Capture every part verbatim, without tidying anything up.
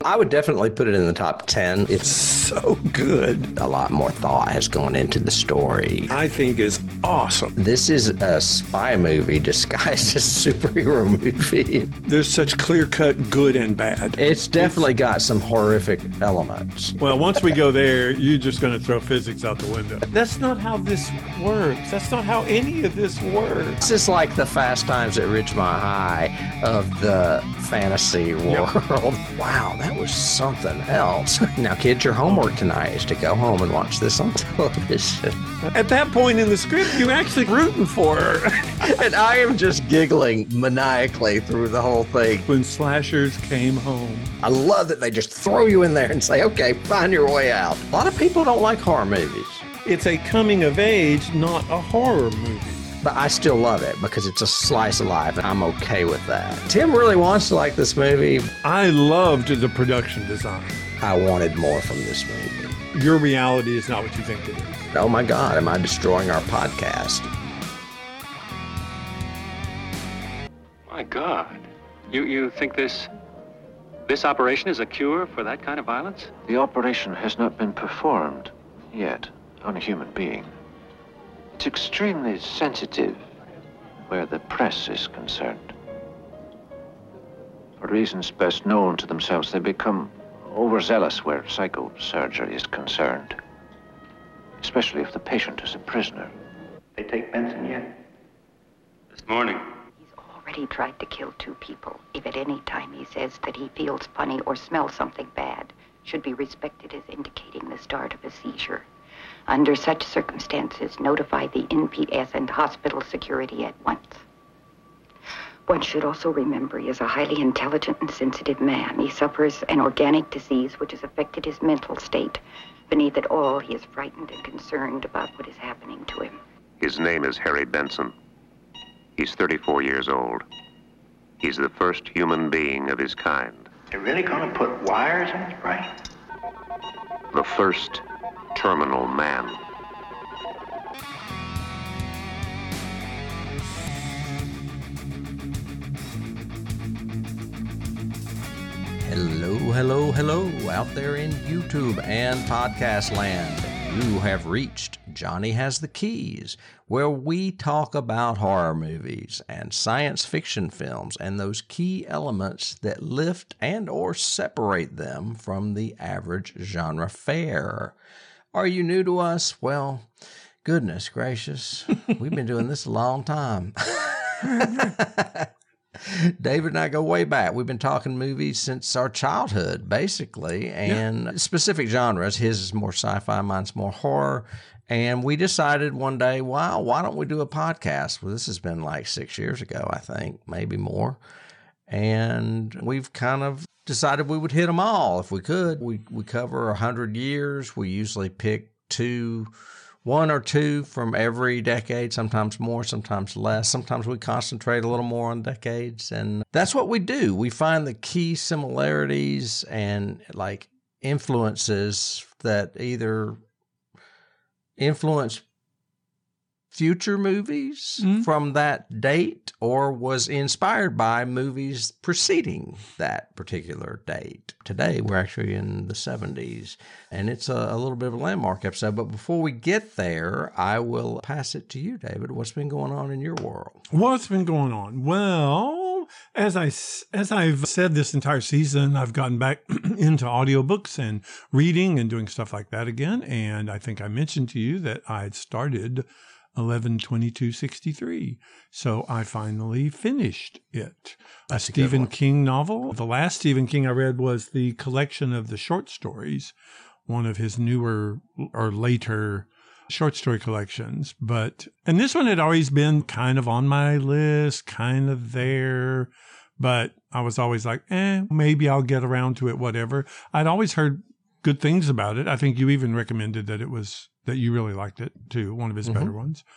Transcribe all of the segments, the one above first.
I would definitely put it in the top ten. It's so good. A lot more thought has gone into the story. I think is awesome. This is a spy movie disguised as a superhero movie. There's such clear-cut good and bad. It's definitely got some horrific elements. Well, once we go there, you're just going to throw physics out the window. That's not how this works. That's not how any of this works. This is like the Fast Times at Ridgemont High of the fantasy world. Yep. Wow, that was something else. Now, kids, your homework tonight is to go home and watch this on television. At that point in the script, you're actually rooting for her. And I am just giggling maniacally through the whole thing. When slashers came home. I love that they just throw you in there and say, okay, find your way out. A lot of people don't like horror movies. It's a coming of age, not a horror movie. But I still love it because it's a slice of life, and I'm okay with that. Tim really wants to like this movie. I loved the production design. I wanted more from this movie. Your reality is not what you think it is. Oh my God, am I destroying our podcast? My God. You, you think this, this operation is a cure for that kind of violence? The operation has not been performed yet on a human being. It's extremely sensitive where the press is concerned. For reasons best known to themselves, they become overzealous where psychosurgery is concerned, especially if the patient is a prisoner. They take Benson yet? This morning. He's already tried to kill two people. If at any time he says that he feels funny or smells something bad, should be respected as indicating the start of a seizure. Under such circumstances, notify the N P S and hospital security at once. One should also remember he is a highly intelligent and sensitive man. He suffers an organic disease which has affected his mental state. Beneath it all, he is frightened and concerned about what is happening to him. His name is Harry Benson. He's thirty-four years old. He's the first human being of his kind. They're really gonna put wires in his brain? The first terminal man. Hello, hello, hello, out there in YouTube and podcast land. You have reached Johnny Has the Keys, where we talk about horror movies and science fiction films and those key elements that lift and or separate them from the average genre fare. Are you new to us? Well, goodness gracious, we've been doing this a long time. David and I go way back. We've been talking movies since our childhood, basically, and yeah. Specific genres. His is more sci-fi, mine's more horror. And we decided one day, wow, why don't we do a podcast? Well, this has been like six years ago, I think, maybe more. And we've kind of decided we would hit them all if we could. We we cover one hundred years. We usually pick two, one or two from every decade, sometimes more, sometimes less. Sometimes we concentrate a little more on decades. And that's what we do. We find the key similarities and like influences that either influence future movies mm-hmm. from that date or was inspired by movies preceding that particular date. Today, we're actually in the seventies, and it's a, a little bit of a landmark episode. But before we get there, I will pass it to you, David. What's been going on in your world? What's been going on? Well, as, I, as I've said this entire season, I've gotten back into audiobooks and reading and doing stuff like that again. And I think I mentioned to you that I'd started eleven twenty-two sixty-three. So I finally finished it. A That's Stephen a King novel. The last Stephen King I read was the collection of the short stories, one of his newer or later short story collections. But, and this one had always been kind of on my list, kind of there, but I was always like, eh, maybe I'll get around to it, whatever. I'd always heard good things about it. I think you even recommended that it was, that you really liked it too, one of his mm-hmm. better ones.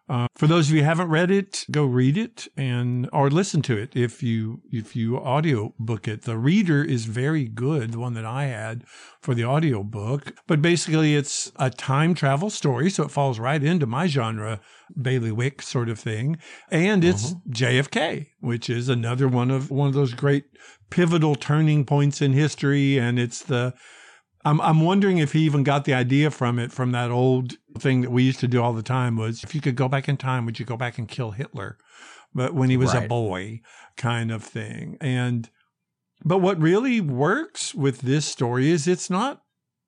Uh, for those of you who haven't read it, go read it and or listen to it if you if you audio book it. The Reader is very good, the one that I had for the audio book. But basically, it's a time travel story, so it falls right into my genre, bailiwick sort of thing. And it's uh-huh. J F K, which is another one of one of those great pivotal turning points in history. And it's the I'm I'm wondering if he even got the idea from it, from that old thing that we used to do all the time was, if you could go back in time, would you go back and kill Hitler? But when he was right. a boy kind of thing. And, but what really works with this story is it's not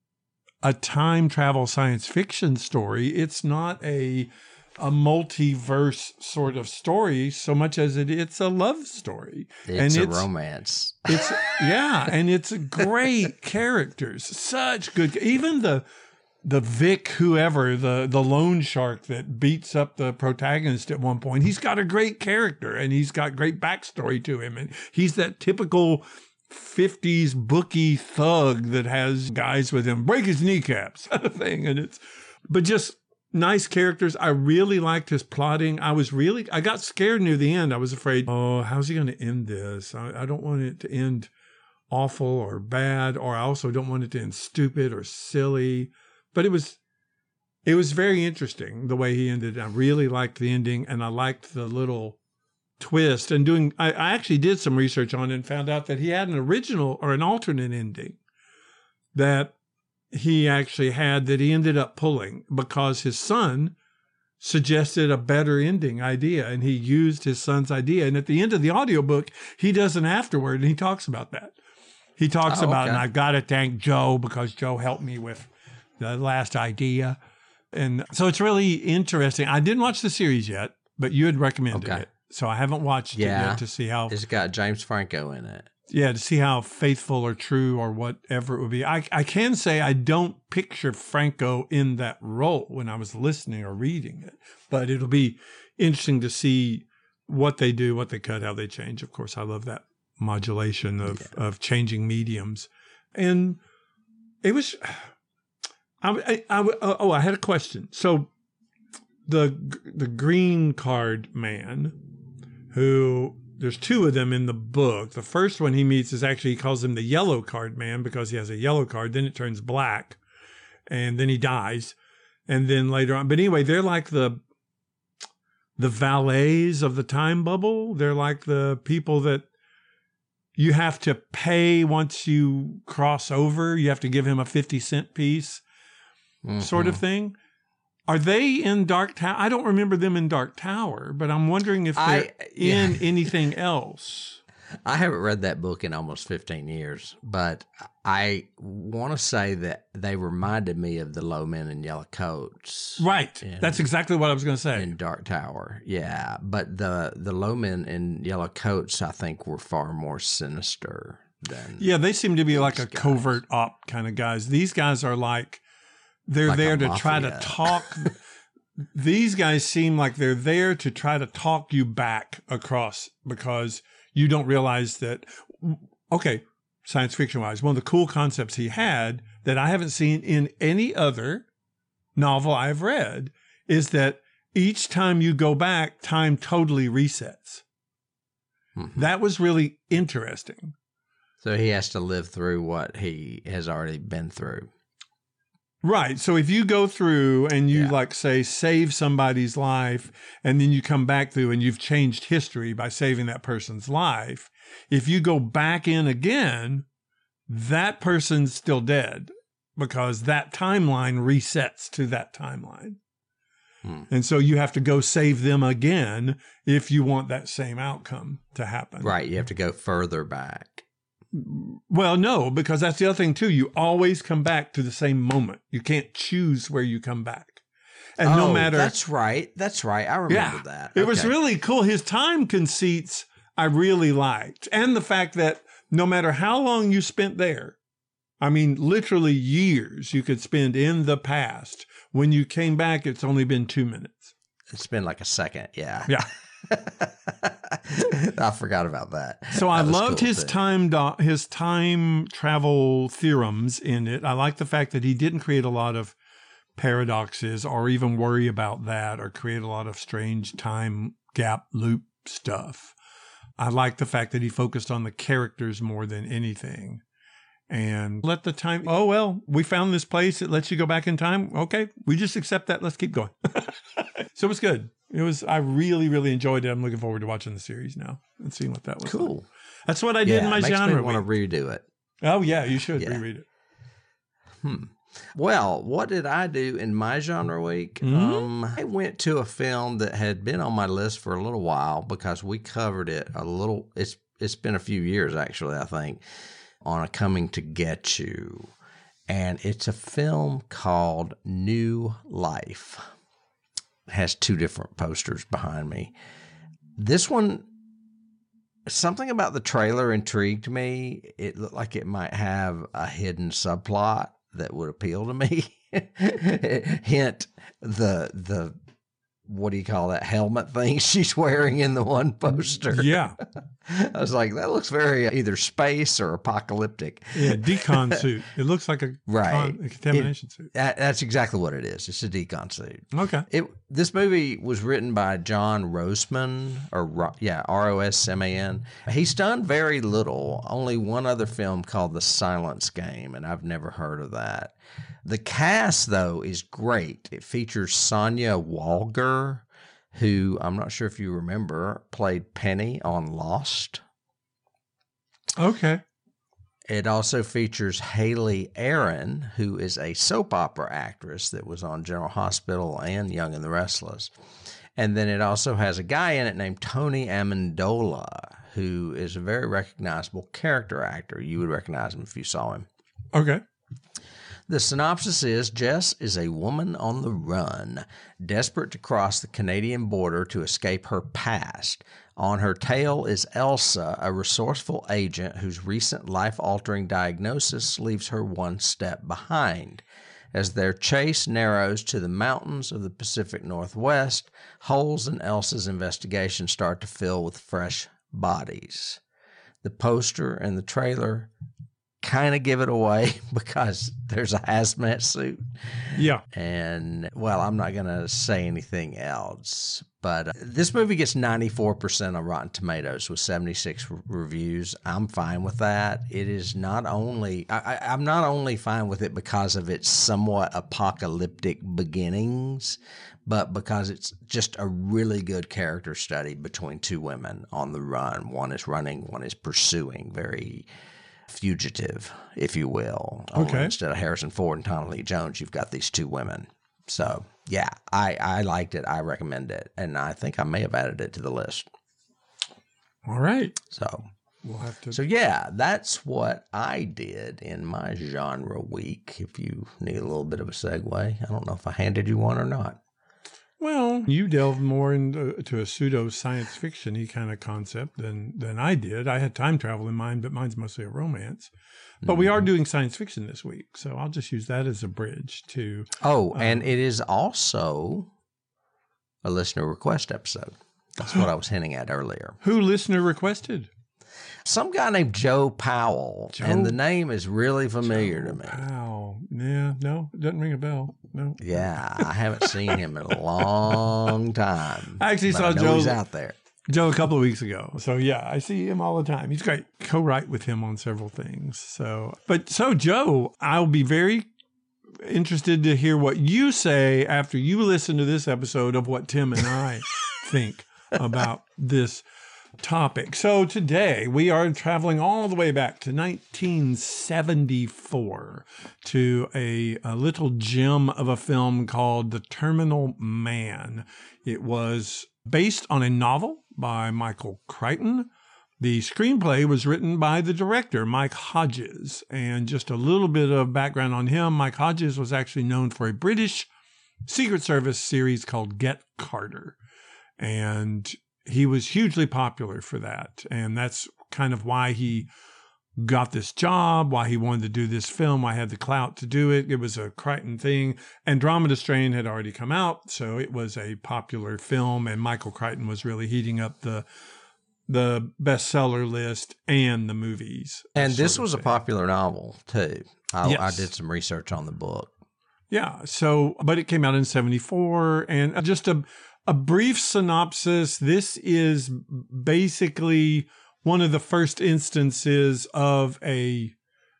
a time travel science fiction story. It's not a, a multiverse sort of story so much as it, it's a love story. It's and a it's, romance. It's, yeah. And it's great characters, such good, even the, the Vic, whoever, the, the loan shark that beats up the protagonist at one point, he's got a great character and he's got great backstory to him. And he's that typical fifties bookie thug that has guys with him break his kneecaps kind of thing. And it's, but just nice characters. I really liked his plotting. I was really, I got scared near the end. I was afraid, oh, how's he going to end this? I, I don't want it to end awful or bad, or I also don't want it to end stupid or silly. But it was, it was very interesting the way he ended. I really liked the ending, and I liked the little twist. And doing, I, I actually did some research on it and found out that he had an original or an alternate ending that he actually had that he ended up pulling because his son suggested a better ending idea, and he used his son's idea. And at the end of the audiobook, he does an afterword, and he talks about that. He talks oh, about, okay. and I've got to thank Joe because Joe helped me with the last idea. And so it's really interesting. I didn't watch the series yet, but you had recommended okay. it. So I haven't watched yeah. it yet to see how... It's got James Franco in it. Yeah, to see how faithful or true or whatever it would be. I, I can say I don't picture Franco in that role when I was listening or reading it, but it'll be interesting to see what they do, what they cut, how they change. Of course, I love that modulation of, yeah. of changing mediums. And it was... I, I, I, oh, I had a question. So the the green card man, who there's two of them in the book. The first one he meets is actually, he calls him the yellow card man because he has a yellow card. Then it turns black, and then he dies. And then later on, but anyway, they're like the the valets of the time bubble. They're like the people that you have to pay once you cross over. You have to give him a fifty cent piece. Mm-hmm. Sort of thing. Are they in Dark Tower? I don't remember them in Dark Tower, but I'm wondering if they're I, yeah. in anything else. I haven't read that book in almost fifteen years, but I want to say that they reminded me of the Low Men in Yellow Coats. Right. In, That's exactly what I was going to say. In Dark Tower. Yeah. But the, the Low Men in Yellow Coats, I think, were far more sinister than. Yeah, they seem to be like a guys. covert op kind of guys. These guys are like, They're like there to mafia. try to talk. These guys seem like they're there to try to talk you back across because you don't realize that. Okay, science fiction wise, one of the cool concepts he had that I haven't seen in any other novel I've read is that each time you go back, time totally resets. Mm-hmm. That was really interesting. So he has to live through what he has already been through. Right. So if you go through and you, yeah. like, say, save somebody's life, and then you come back through and you've changed history by saving that person's life, if you go back in again, that person's still dead because that timeline resets to that timeline. Hmm. And so you have to go save them again if you want that same outcome to happen. Right. You have to go further back. Well, no, because that's the other thing, too. You always come back to the same moment. You can't choose where you come back. And oh, no matter. That's right. That's right. I remember yeah, that. It okay. was really cool. His time conceits I really liked. And the fact that no matter how long you spent there, I mean, literally years you could spend in the past. When you came back, it's only been two minutes. It's been like a second. Yeah. Yeah. I forgot about that. So that I loved cool his thing. time do- his time travel theorems in it. I like the fact that he didn't create a lot of paradoxes or even worry about that or create a lot of strange time gap loop stuff. I like the fact that he focused on the characters more than anything and let the time, oh, well, we found this place. It lets you go back in time. Okay, we just accept that. Let's keep going. So it was good. It was, I really, really enjoyed it. I'm looking forward to watching the series now and seeing what that was. Cool. Like. That's what I did yeah, in my it makes genre. Me want to redo it. Oh, yeah, you should yeah. reread it. Hmm. Well, what did I do in my genre week? Mm-hmm. Um, I went to a film that had been on my list for a little while because we covered it a little. It's it's been a few years actually, I think, on A Coming to Get You, and it's a film called New Life. It has two different posters behind me. This one, something about the trailer intrigued me. It looked like it might have a hidden subplot that would appeal to me. Hint, the the what do you call that helmet thing she's wearing in the one poster? Yeah. I was like, that looks very either space or apocalyptic. Yeah, decon suit. It looks like a, right. con, a contamination it, suit. That, that's exactly what it is. It's a decon suit. Okay. It this movie was written by John Rosman, or yeah, R O S M A N. He's done very little. Only one other film called The Silence Game, and I've never heard of that. The cast, though, is great. It features Sonya Walger, who I'm not sure if you remember, played Penny on Lost. Okay. It also features Haley Aaron, who is a soap opera actress that was on General Hospital and Young and the Restless. And then it also has a guy in it named Tony Amendola, who is a very recognizable character actor. You would recognize him if you saw him. Okay. The synopsis is Jess is a woman on the run, desperate to cross the Canadian border to escape her past. On her tail is Elsa, a resourceful agent whose recent life-altering diagnosis leaves her one step behind. As their chase narrows to the mountains of the Pacific Northwest, holes in Elsa's investigation start to fill with fresh bodies. The poster and the trailer kind of give it away because there's a hazmat suit. Yeah. And, well, I'm not going to say anything else. But uh, this movie gets ninety-four percent on Rotten Tomatoes with seventy-six r- reviews. I'm fine with that. It is not only, I, I, I'm not only fine with it because of its somewhat apocalyptic beginnings, but because it's just a really good character study between two women on the run. One is running, one is pursuing, very fugitive, if you will. Okay. Only instead of Harrison Ford and Tommy Lee Jones, you've got these two women. So, yeah, I, I liked it. I recommend it. And I think I may have added it to the list. All right. So, we'll have to. So, yeah, that's what I did in my genre week. If you need a little bit of a segue, I don't know if I handed you one or not. Well, you delved more into to a pseudo science fiction-y kind of concept than, than I did. I had time travel in mind, but mine's mostly a romance. But mm-hmm. we are doing science fiction this week, so I'll just use that as a bridge to... Oh, um, and uh, it is also a listener request episode. That's what I was hinting at earlier. Who listener requested? Some guy named Joe Powell, Joe, and the name is really familiar Joe to me. Powell. Yeah, no, it doesn't ring a bell. No. Yeah, I haven't seen him in a long time. I actually saw I know Joe he's out there. Joe a couple of weeks ago. So yeah, I see him all the time. He's great. Co-write with him on several things. So, but so Joe, I'll be very interested to hear what you say after you listen to this episode of what Tim and I think about this topic. So today we are traveling all the way back to nineteen seventy-four to a, a little gem of a film called The Terminal Man. It was based on a novel by Michael Crichton. The screenplay was written by the director, Mike Hodges. And just a little bit of background on him. Mike Hodges was actually known for a British Secret Service series called Get Carter. And he was hugely popular for that. And that's kind of why he got this job, why he wanted to do this film, why he had the clout to do it. It was a Crichton thing. Andromeda Strain had already come out, so it was a popular film. And Michael Crichton was really heating up the the bestseller list and the movies. And this was a popular novel, too. I, yes. I did some research on the book. Yeah. So, but it came out in seventy-four. And just a, a brief synopsis. This is basically one of the first instances of a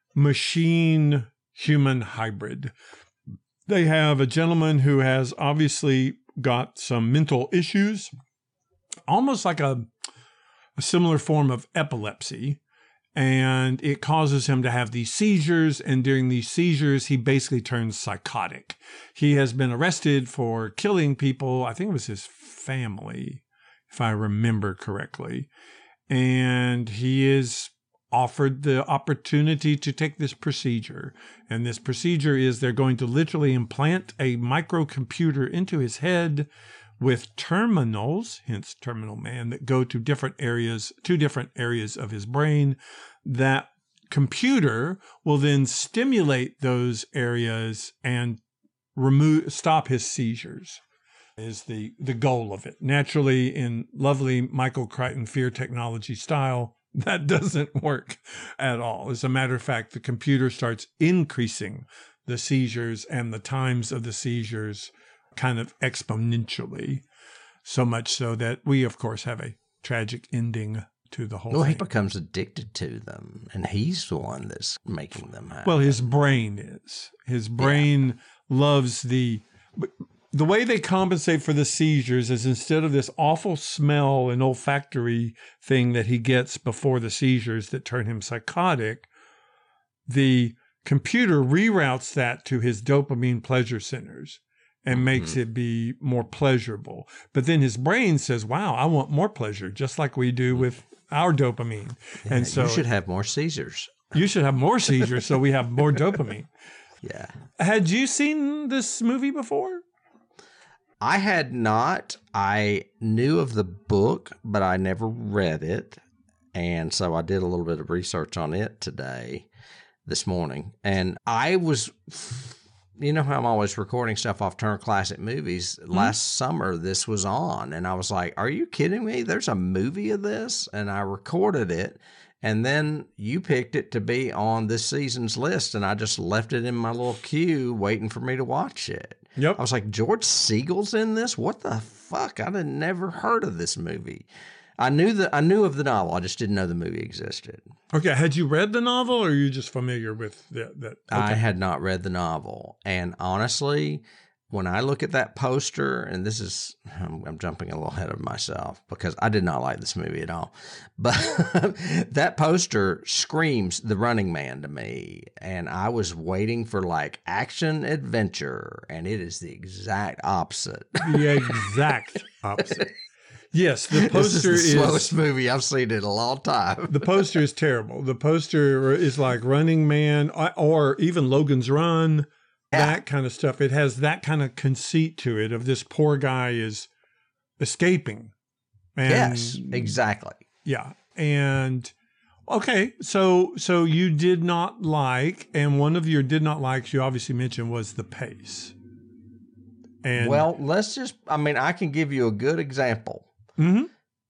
machine human hybrid. They have a gentleman who has obviously got some mental issues, almost like a, a similar form of epilepsy. And it causes him to have these seizures. And during these seizures, he basically turns psychotic. He has been arrested for killing people. I think it was his family, if I remember correctly. And he is offered the opportunity to take this procedure. And this procedure is they're going to literally implant a microcomputer into his head with terminals, hence terminal man, that go to different areas, two different areas of his brain. That computer will then stimulate those areas and remove, stop his seizures, is the, the goal of it. Naturally, in lovely Michael Crichton fear technology style, that doesn't work at all. As a matter of fact, the computer starts increasing the seizures and the times of the seizures kind of exponentially, so much so that we, of course, have a tragic ending to the whole well, thing. he becomes addicted to them, and he's the one that's making them happen. Well, his brain is. His brain yeah. loves the... The way they compensate for the seizures is instead of this awful smell and olfactory thing that he gets before the seizures that turn him psychotic, the computer reroutes that to his dopamine pleasure centers and makes mm-hmm. it be more pleasurable. But then his brain says, wow, I want more pleasure, just like we do with our dopamine. Yeah, and so you should have more seizures. You should have more seizures so we have more dopamine. Yeah. Had you seen this movie before? I had not. I knew of the book, but I never read it. And so I did a little bit of research on it today, this morning. And I was, you know how I'm always recording stuff off Turner Classic Movies. Mm-hmm. Last summer, this was on. And I was like, are you kidding me? There's a movie of this? And I recorded it. And then you picked it to be on this season's list. And I just left it in my little queue waiting for me to watch it. Yep. I was like, George Siegel's in this? What the fuck? I'd never heard of this movie. I knew that I knew of the novel. I just didn't know the movie existed. Okay. Had you read the novel, or are you just familiar with that? that? Okay. I had not read the novel. And honestly, when I look at that poster, and this is, I'm, I'm jumping a little ahead of myself because I did not like this movie at all. But that poster screams The Running Man to me. And I was waiting for like action adventure, and it is the exact opposite. The exact opposite. Yes, the poster this is is the slowest movie I've seen in a long time. The poster is terrible. The poster is like Running Man or even Logan's Run. Yeah. That kind of stuff. It has that kind of conceit to it of this poor guy is escaping. And, yes, exactly. Yeah. And okay, so so you did not like, and one of your did not likes you obviously mentioned was the pace. And well, let's just, I mean, I can give you a good example. Mm-hmm.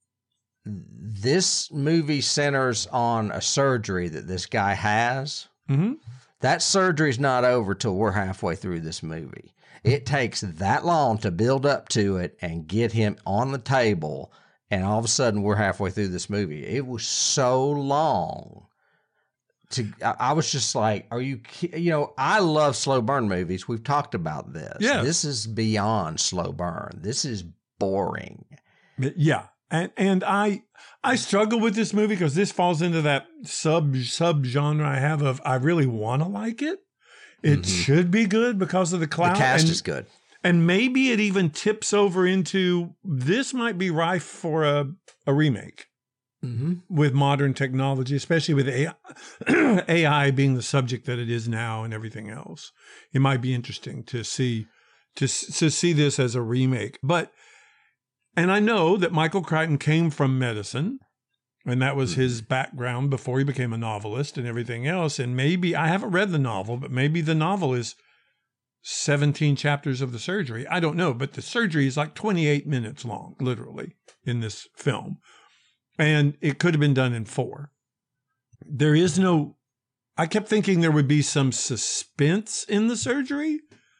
This movie centers on a surgery that this guy has. Mm-hmm. That surgery's not over till we're halfway through this movie. It takes that long to build up to it and get him on the table, and all of a sudden we're halfway through this movie. It was so long. To I, I was just like, are you, you know, I love slow burn movies. We've talked about this. Yes. This is beyond slow burn. This is boring. Yeah. And and I I struggle with this movie because this falls into that sub sub genre I have of I really want to like it. It mm-hmm. should be good because of the clout. The cast and, is good. And maybe it even tips over into this might be rife for a, a remake mm-hmm. with modern technology, especially with A I, A I being the subject that it is now and everything else. It might be interesting to see to, to see this as a remake. But And I know that Michael Crichton came from medicine, and that was his background before he became a novelist and everything else. And maybe, I haven't read the novel, but maybe the novel is seventeen chapters of the surgery. I don't know, but the surgery is like twenty-eight minutes long, literally, in this film. And it could have been done in four. There is no, I kept thinking there would be some suspense in the surgery,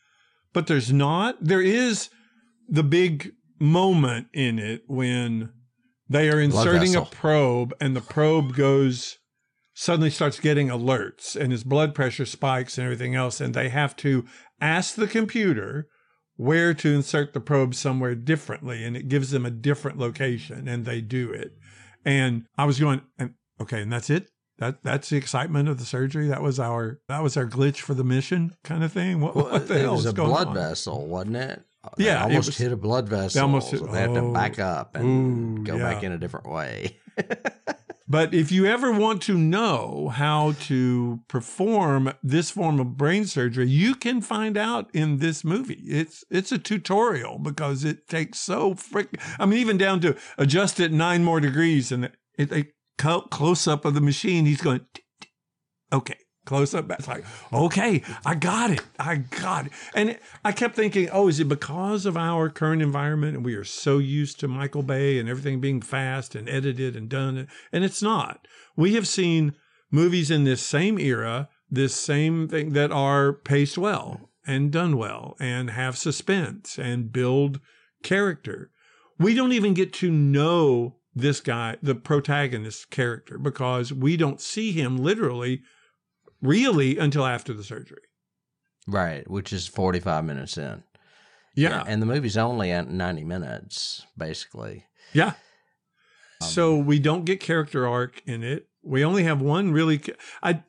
but there's not. There is the big moment in it when they are inserting a probe and the probe goes, suddenly starts getting alerts and his blood pressure spikes and everything else. And they have to ask the computer where to insert the probe somewhere differently. And it gives them a different location and they do it. And I was going, okay, and that's it. That that's the excitement of the surgery. That was our that was our glitch for the mission kind of thing. What, well, what the it hell was is a going blood on? vessel, wasn't it? They Yeah, almost it was, hit a blood vessel. They almost hit, so they have to back up and ooh, go yeah. back in a different way. But if you ever want to know how to perform this form of brain surgery, you can find out in this movie. It's it's a tutorial because it takes so frick. I mean, even down to adjust it nine more degrees and it, it close up of the machine. He's going, okay, close up. It's like, okay, I got it. I got it. And I kept thinking, oh, is it because of our current environment and we are so used to Michael Bay and everything being fast and edited and done? And it's not. We have seen movies in this same era, this same thing that are paced well and done well and have suspense and build character. We don't even get to know this guy, the protagonist character, because we don't see him literally, really until after the surgery. Right, which is forty-five minutes in. Yeah. And the movie's only at ninety minutes, basically. Yeah. Um, so we don't get character arc in it. We only have one really, I,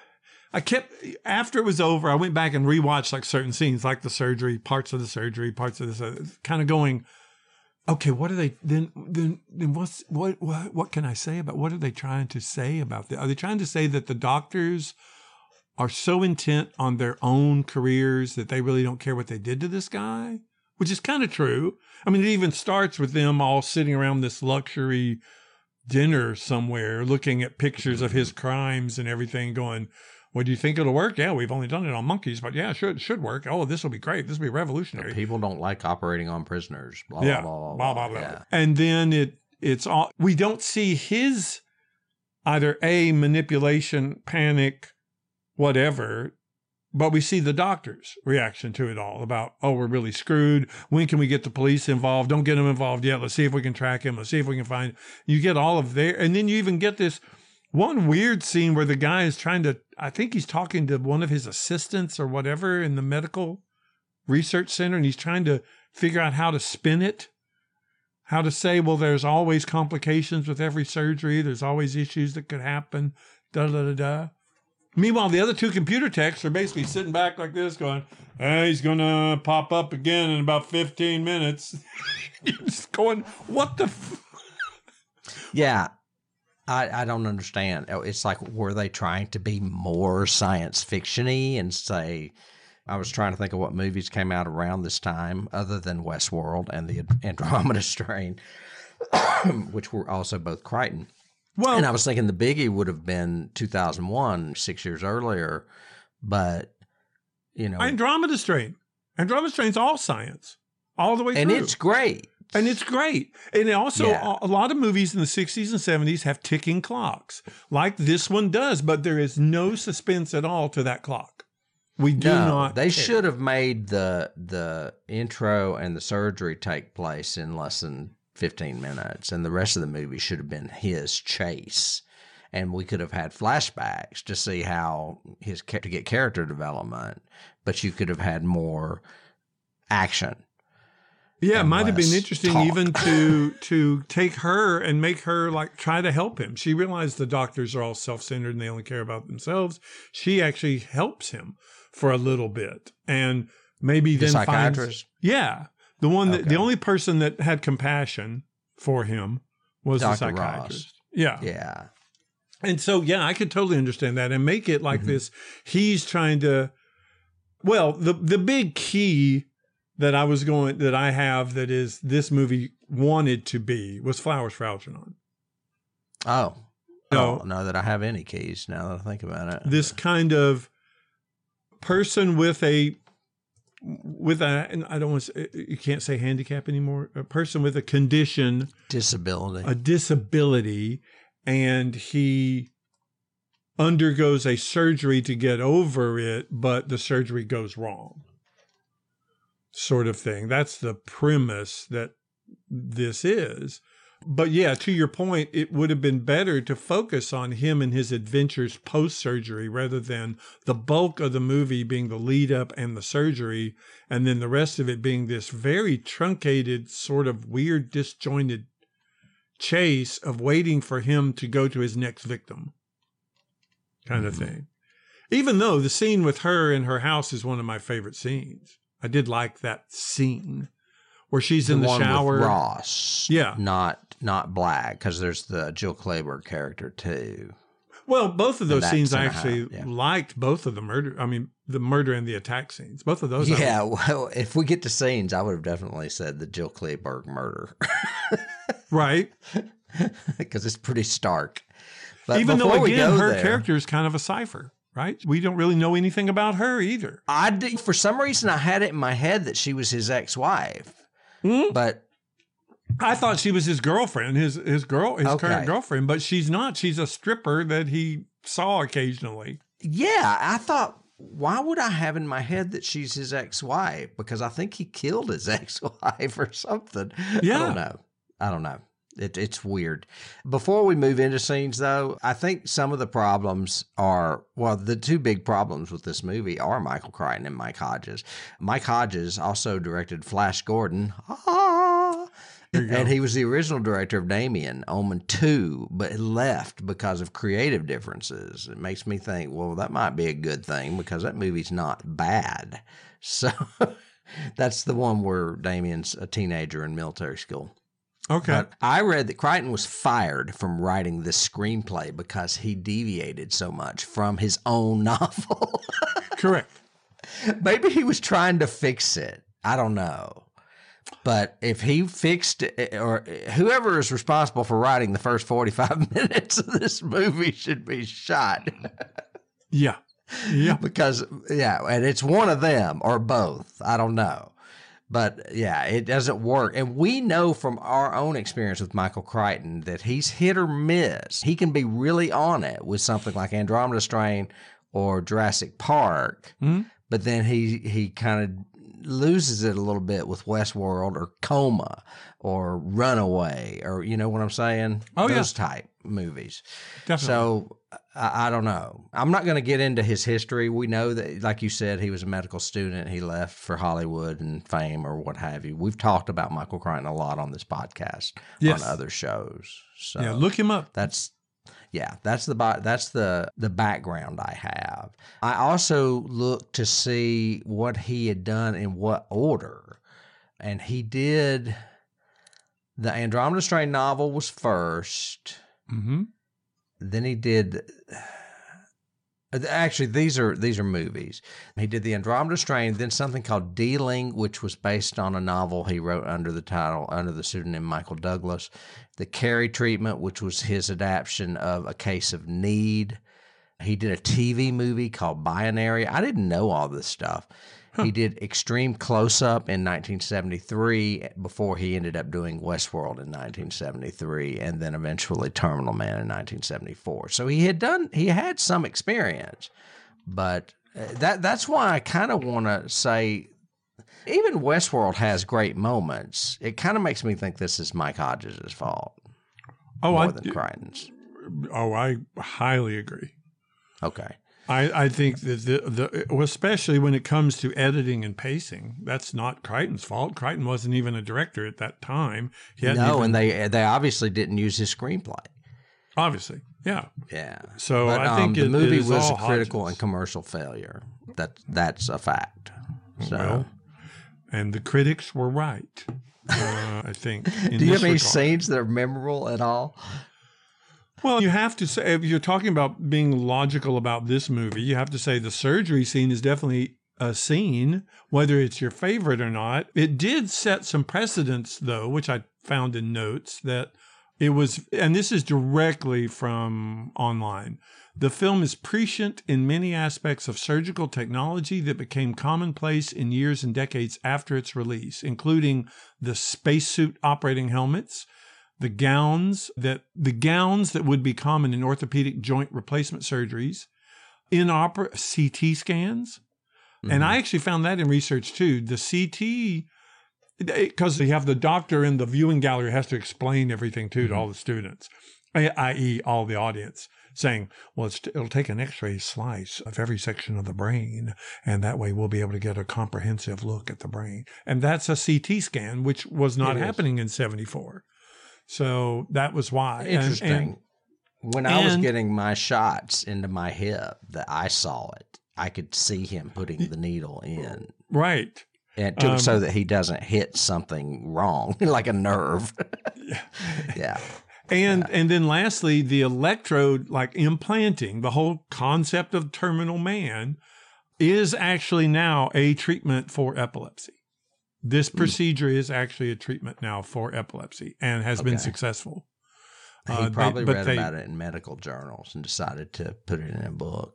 I kept, after it was over, I went back and rewatched like certain scenes, like the surgery, parts of the surgery, parts of this, uh, kind of going, okay, what are they then? Then, then what's what, what? What can I say about what are they trying to say about this? Are they trying to say that the doctors are so intent on their own careers that they really don't care what they did to this guy? Which is kind of true. I mean, it even starts with them all sitting around this luxury dinner somewhere, looking at pictures of his crimes and everything, going, well, do you think it'll work? Yeah, we've only done it on monkeys, but yeah, it should, should work. Oh, this will be great. This will be revolutionary. People don't like operating on prisoners. Blah, yeah. blah, blah, blah, blah, blah, blah. Yeah. And then it it's all, we don't see his either A, manipulation, panic, whatever, but we see the doctor's reaction to it all about, oh, we're really screwed. When can we get the police involved? Don't get them involved yet. Let's see if we can track him. Let's see if we can find, you get all of their, and then you even get this one weird scene where the guy is trying to, I think he's talking to one of his assistants or whatever in the medical research center, and he's trying to figure out how to spin it, how to say, well, there's always complications with every surgery. There's always issues that could happen, da, da, da, da. Meanwhile, the other two computer techs are basically sitting back like this going, hey, he's going to pop up again in about fifteen minutes. You're just going, what the f-? Yeah. I, I don't understand. It's like, were they trying to be more science fiction-y and say, I was trying to think of what movies came out around this time other than Westworld and the Andromeda Strain, which were also both Crichton. Well, and I was thinking the biggie would have been two thousand one, six years earlier, but, you know. Andromeda Strain. Andromeda Strain's all science, all the way through. And it's great. And it's great. And also, Yeah. a lot of movies in the sixties and seventies have ticking clocks, like this one does, but there is no suspense at all to that clock. We do no, not. They care. should have made the the intro and the surgery take place in less than fifteen minutes, and the rest of the movie should have been his chase. And we could have had flashbacks to see how his to get character development, but you could have had more action. Yeah, it might have been less interesting talk. even to to take her and make her like try to help him. She realized the doctors are all self-centered and they only care about themselves. She actually helps him for a little bit, and maybe The then psychiatrist? finds yeah the one that Okay. the only person that had compassion for him was Doctor the psychiatrist. Ross. Yeah, Yeah. and so yeah, I could totally understand that and make it like this. He's trying to. Well, the the big key that I was going, that I have, that is this movie wanted to be, was Flowers for Algernon. Oh. I No. don't know that I have any keys now that I think about it. This kind of person with a, with a, and I don't want to say, you can't say handicap anymore, a person with a condition, Disability. a disability, and he undergoes a surgery to get over it, but the surgery goes wrong. sort of thing. That's the premise that this is. But yeah, to your point, it would have been better to focus on him and his adventures post-surgery rather than the bulk of the movie being the lead up and the surgery, and then the rest of it being this very truncated, sort of weird, disjointed chase of waiting for him to go to his next victim kind of thing. Even though the scene with her in her house is one of my favorite scenes. I did like that scene where she's in the, one shower. With Ross, yeah, not not Black, because there's the Jill Clayburgh character too. Well, both of those scenes I actually house, yeah. liked. Both of the murder, I mean, the murder and the attack scenes. Both of those. Yeah, well, if we get to scenes, I would have definitely said the Jill Clayburgh murder. Right. Because it's pretty stark. But even though, again, her there, character is kind of a cipher. Right? We don't really know anything about her either. I did, for some reason, I had it in my head that she was his ex-wife. Mm-hmm. But I thought she was his girlfriend, his his girl, his okay. current girlfriend. But she's not. She's a stripper that he saw occasionally. Yeah, I thought, why would I have in my head that she's his ex-wife? Because I think he killed his ex-wife or something. Yeah. I don't know. I don't know. It, it's weird. Before we move into scenes, though, I think some of the problems are, well, the two big problems with this movie are Michael Crichton and Mike Hodges. Mike Hodges also directed Flash Gordon. Ah, and he was the original director of Damien, Omen two, but left because of creative differences. It makes me think, well, that might be a good thing because that movie's not bad. So that's the one where Damien's a teenager in military school. Okay. But I read that Crichton was fired from writing this screenplay because he deviated so much from his own novel. Correct. Maybe he was trying to fix it. I don't know. But if he fixed it, or whoever is responsible for writing the first forty-five minutes of this movie should be shot. Yeah. Yeah. Because, yeah, and it's one of them or both. I don't know. But yeah, it doesn't work. And we know from our own experience with Michael Crichton that he's hit or miss. He can be really on it with something like Andromeda Strain or Jurassic Park, mm-hmm. but then he, he kind of loses it a little bit with Westworld or Coma or Runaway or, you know what I'm saying? Oh, Those yeah. type movies. Definitely. So I, I don't know. I'm not going to get into his history. We know that, like you said, he was a medical student. He left for Hollywood and fame or what have you. We've talked about Michael Crichton a lot on this podcast, yes. on other shows. So yeah, look him up. That's yeah, that's the that's the the background I have. I also looked to see what he had done in what order, and he did. The Andromeda Strain novel was first. Mm-hmm. Then he did. Actually, these are these are movies. He did the Andromeda Strain, then something called Dealing, which was based on a novel he wrote under the title, under the pseudonym Michael Douglas. The Carey Treatment, which was his adaptation of A Case of Need. He did a T V movie called Binary. I didn't know all this stuff. Huh. He did Extreme Close-Up in nineteen seventy-three before he ended up doing Westworld in nineteen seventy-three and then eventually Terminal Man in nineteen seventy-four. So he had done, he had some experience, but that that's why I kind of want to say even Westworld has great moments. It kind of makes me think this is Mike Hodges' fault oh, more I, than Crichton's. Oh, I highly agree. Okay. I, I think that the, the especially when it comes to editing and pacing, that's not Crichton's fault. Crichton wasn't even a director at that time. He hadn't no, even, and they they obviously didn't use his screenplay. Obviously, yeah, yeah. So but, I think um, it, the movie it is was all a critical Hodges. and commercial failure. That that's a fact. So, well, and the critics were right. Uh, I think. In do you this have any regard. scenes that are memorable at all? Well, you have to say, if you're talking about being logical about this movie, you have to say the surgery scene is definitely a scene, whether it's your favorite or not. It did set some precedents, though, which I found in notes, that it was, and this is directly from online. The film is prescient in many aspects of surgical technology that became commonplace in years and decades after its release, including the spacesuit operating helmets, the gowns that the gowns that would be common in orthopedic joint replacement surgeries, in-opera C T scans, Mm-hmm. And I actually found that in research too. The C T, because you have the doctor in the viewing gallery has to explain everything too mm-hmm. to all the students, that is all the audience, saying, well, it's, it'll take an x-ray slice of every section of the brain, and that way we'll be able to get a comprehensive look at the brain. And that's a C T scan, which was not happening in seventy-four. So that was why. Interesting. And, and, when I and, was getting my shots into my hip, that I saw it. I could see him putting the needle in. Right. And to, um, so that he doesn't hit something wrong, like a nerve. yeah. And yeah. and then lastly, the electrode, like implanting, the whole concept of terminal man is actually now a treatment for epilepsy. This procedure mm. is actually a treatment now for epilepsy and has okay. been successful. He uh, probably they, read they, about it in medical journals and decided to put it in a book.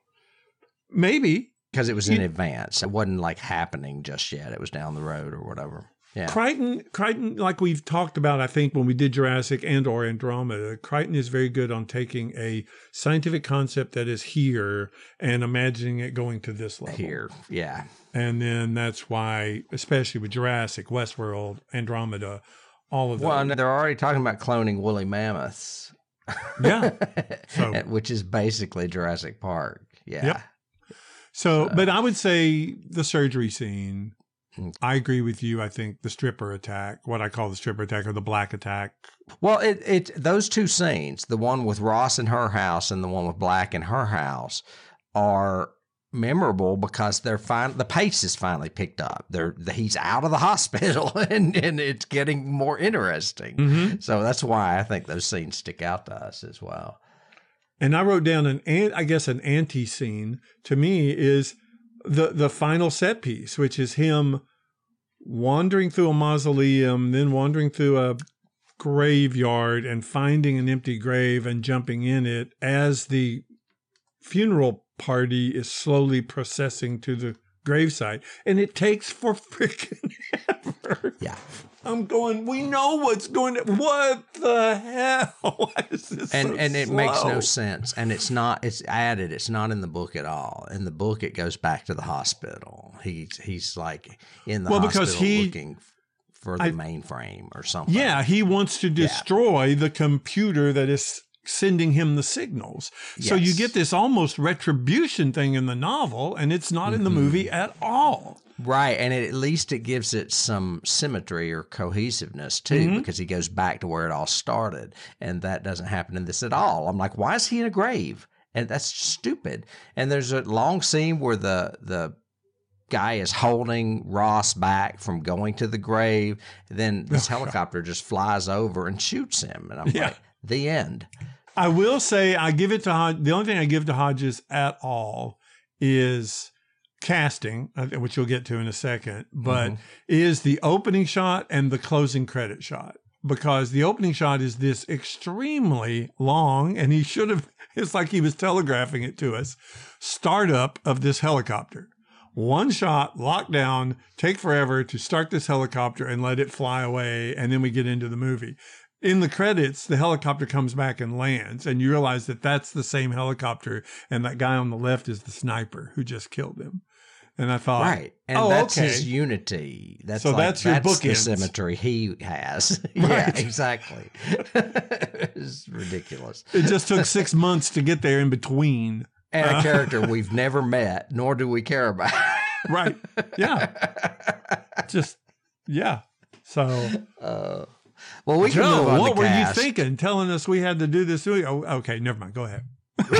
Maybe. Because it was in you, advance. It wasn't like happening just yet. It was down the road or whatever. Yeah. Crichton, Crichton, like we've talked about, I think, when we did Jurassic and or Andromeda, Crichton is very good on taking a scientific concept that is here and imagining it going to this level. Here, yeah. And then that's why, especially with Jurassic, Westworld, Andromeda, all of that. Well, and they're already talking about cloning woolly mammoths. Yeah. So, which is basically Jurassic Park. Yeah. Yep. So, so, but I would say the surgery scene, I agree with you. I think the stripper attack, what I call the stripper attack or the black attack. Well, it, it those two scenes, the one with Ross in her house and the one with Black in her house, are memorable because they're fine. The pace is finally picked up. They're he's out of the hospital and, and it's getting more interesting. Mm-hmm. So that's why I think those scenes stick out to us as well. And I wrote down an, I guess, an anti scene to me is the the final set piece, which is him wandering through a mausoleum, then wandering through a graveyard and finding an empty grave and jumping in it as the funeral party is slowly processing to the gravesite. And it takes for freaking ever. Yeah. I'm going, we know what's going to, what the hell? Why is this and so and it slow? makes no sense. And it's not, it's added, it's not in the book at all. In the book, it goes back to the hospital. He's, he's like in the well, hospital because he, looking for the I, mainframe or something. Yeah, he wants to destroy yeah. the computer that is sending him the signals. Yes. So you get this almost retribution thing in the novel, and it's not mm-hmm. in the movie at all. Right, and it, at least it gives it some symmetry or cohesiveness, too, mm-hmm. because he goes back to where it all started, and that doesn't happen in this at all. I'm like, why is he in a grave? And that's stupid. And there's a long scene where the the guy is holding Ross back from going to the grave, then this helicopter just flies over and shoots him, and I'm yeah. like, the end. I will say I give it to Hodges. The only thing I give to Hodges at all is casting, which you'll get to in a second, but mm-hmm. is the opening shot and the closing credit shot. Because the opening shot is this extremely long, and he should have, it's like he was telegraphing it to us, startup of this helicopter. One shot, lockdown, take forever to start this helicopter and let it fly away, and then we get into the movie. In the credits, the helicopter comes back and lands, and you realize that that's the same helicopter, and that guy on the left is the sniper who just killed him. And I thought, right, and oh, that's okay. his unity. That's so like, that's your that's bookends. The symmetry he has. Right. Yeah, exactly. It's ridiculous. It just took six months to get there in between, and a uh, character we've never met, nor do we care about. Right? Yeah. Just yeah. So. Uh, Well, we can Joe, move on what to were cast. you thinking? Telling us we had to do this? Oh, okay, never mind. Go ahead.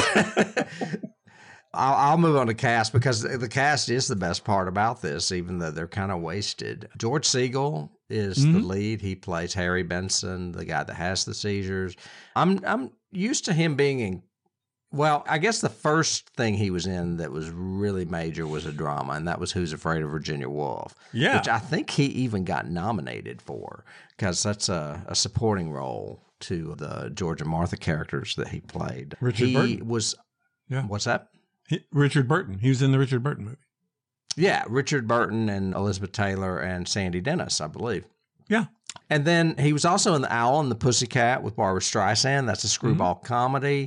I'll, I'll move on to cast because the cast is the best part about this, even though they're kind of wasted. George Segal is mm-hmm. the lead. He plays Harry Benson, the guy that has the seizures. I'm I'm used to him being in. Well, I guess the first thing he was in that was really major was a drama, and that was Who's Afraid of Virginia Woolf, yeah. which I think he even got nominated for because that's a, a supporting role to the George and Martha characters that he played. Richard he Burton. was, yeah. What's that? He, Richard Burton. He was in the Richard Burton movie. Yeah, Richard Burton and Elizabeth Taylor and Sandy Dennis, I believe. Yeah. And then he was also in The Owl and the Pussycat with Barbara Streisand. That's a screwball mm-hmm. comedy.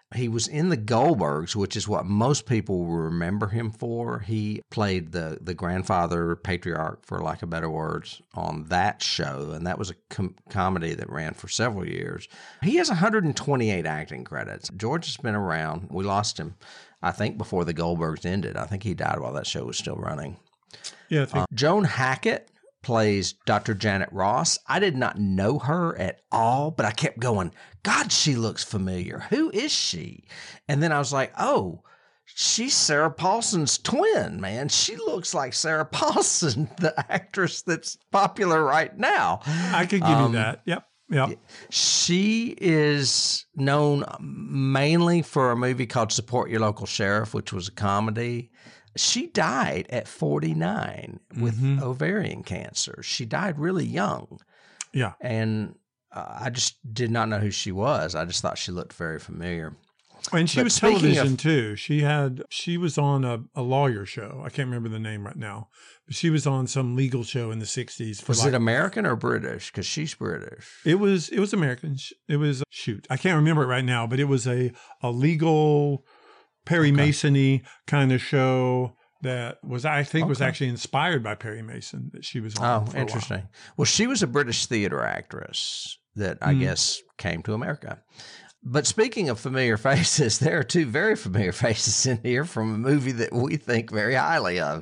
He was in the Goldbergs, which is what most people will remember him for. He played the, the grandfather patriarch, for lack of better words, on that show, and that was a com- comedy that ran for several years. He has one hundred twenty-eight acting credits. George has been around. We lost him, I think, before the Goldbergs ended. I think he died while that show was still running. Yeah, I think- uh, Joan Hackett plays Doctor Janet Ross. I did not know her at all, but I kept going, God, she looks familiar. Who is she? And then I was like, oh, she's Sarah Paulson's twin, man. She looks like Sarah Paulson, the actress that's popular right now. I could give um, you that. Yep. Yep. She is known mainly for a movie called Support Your Local Sheriff, which was a comedy. She died at forty-nine with mm-hmm. ovarian cancer. She died really young. Yeah. And uh, I just did not know who she was. I just thought she looked very familiar. And she but was television of, too. She had, she was on a, a lawyer show. I can't remember the name right now, but she was on some legal show in the sixties. For was like, it American or British? Because she's British. It was, it was American. It was, shoot, I can't remember it right now, but it was a, a legal Perry okay. Mason-y kind of show that was, I think, okay. was actually inspired by Perry Mason that she was on. Oh, interesting. Well, she was a British theater actress that I mm. guess came to America. But speaking of familiar faces, there are two very familiar faces in here from a movie that we think very highly of.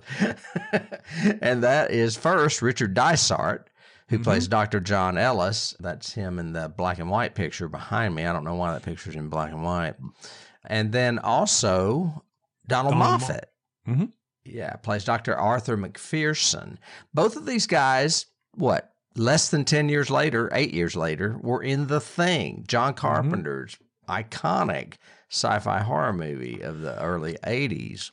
And that is first Richard Dysart, who mm-hmm. plays Doctor John Ellis. That's him in the black and white picture behind me. I don't know why that picture's in black and white. And then also Donald, Donald Moffat. Mo- mm-hmm. Yeah, plays Doctor Arthur McPherson. Both of these guys, what, less than ten years later, eight years later, were in The Thing, John Carpenter's mm-hmm. iconic sci-fi horror movie of the early eighties.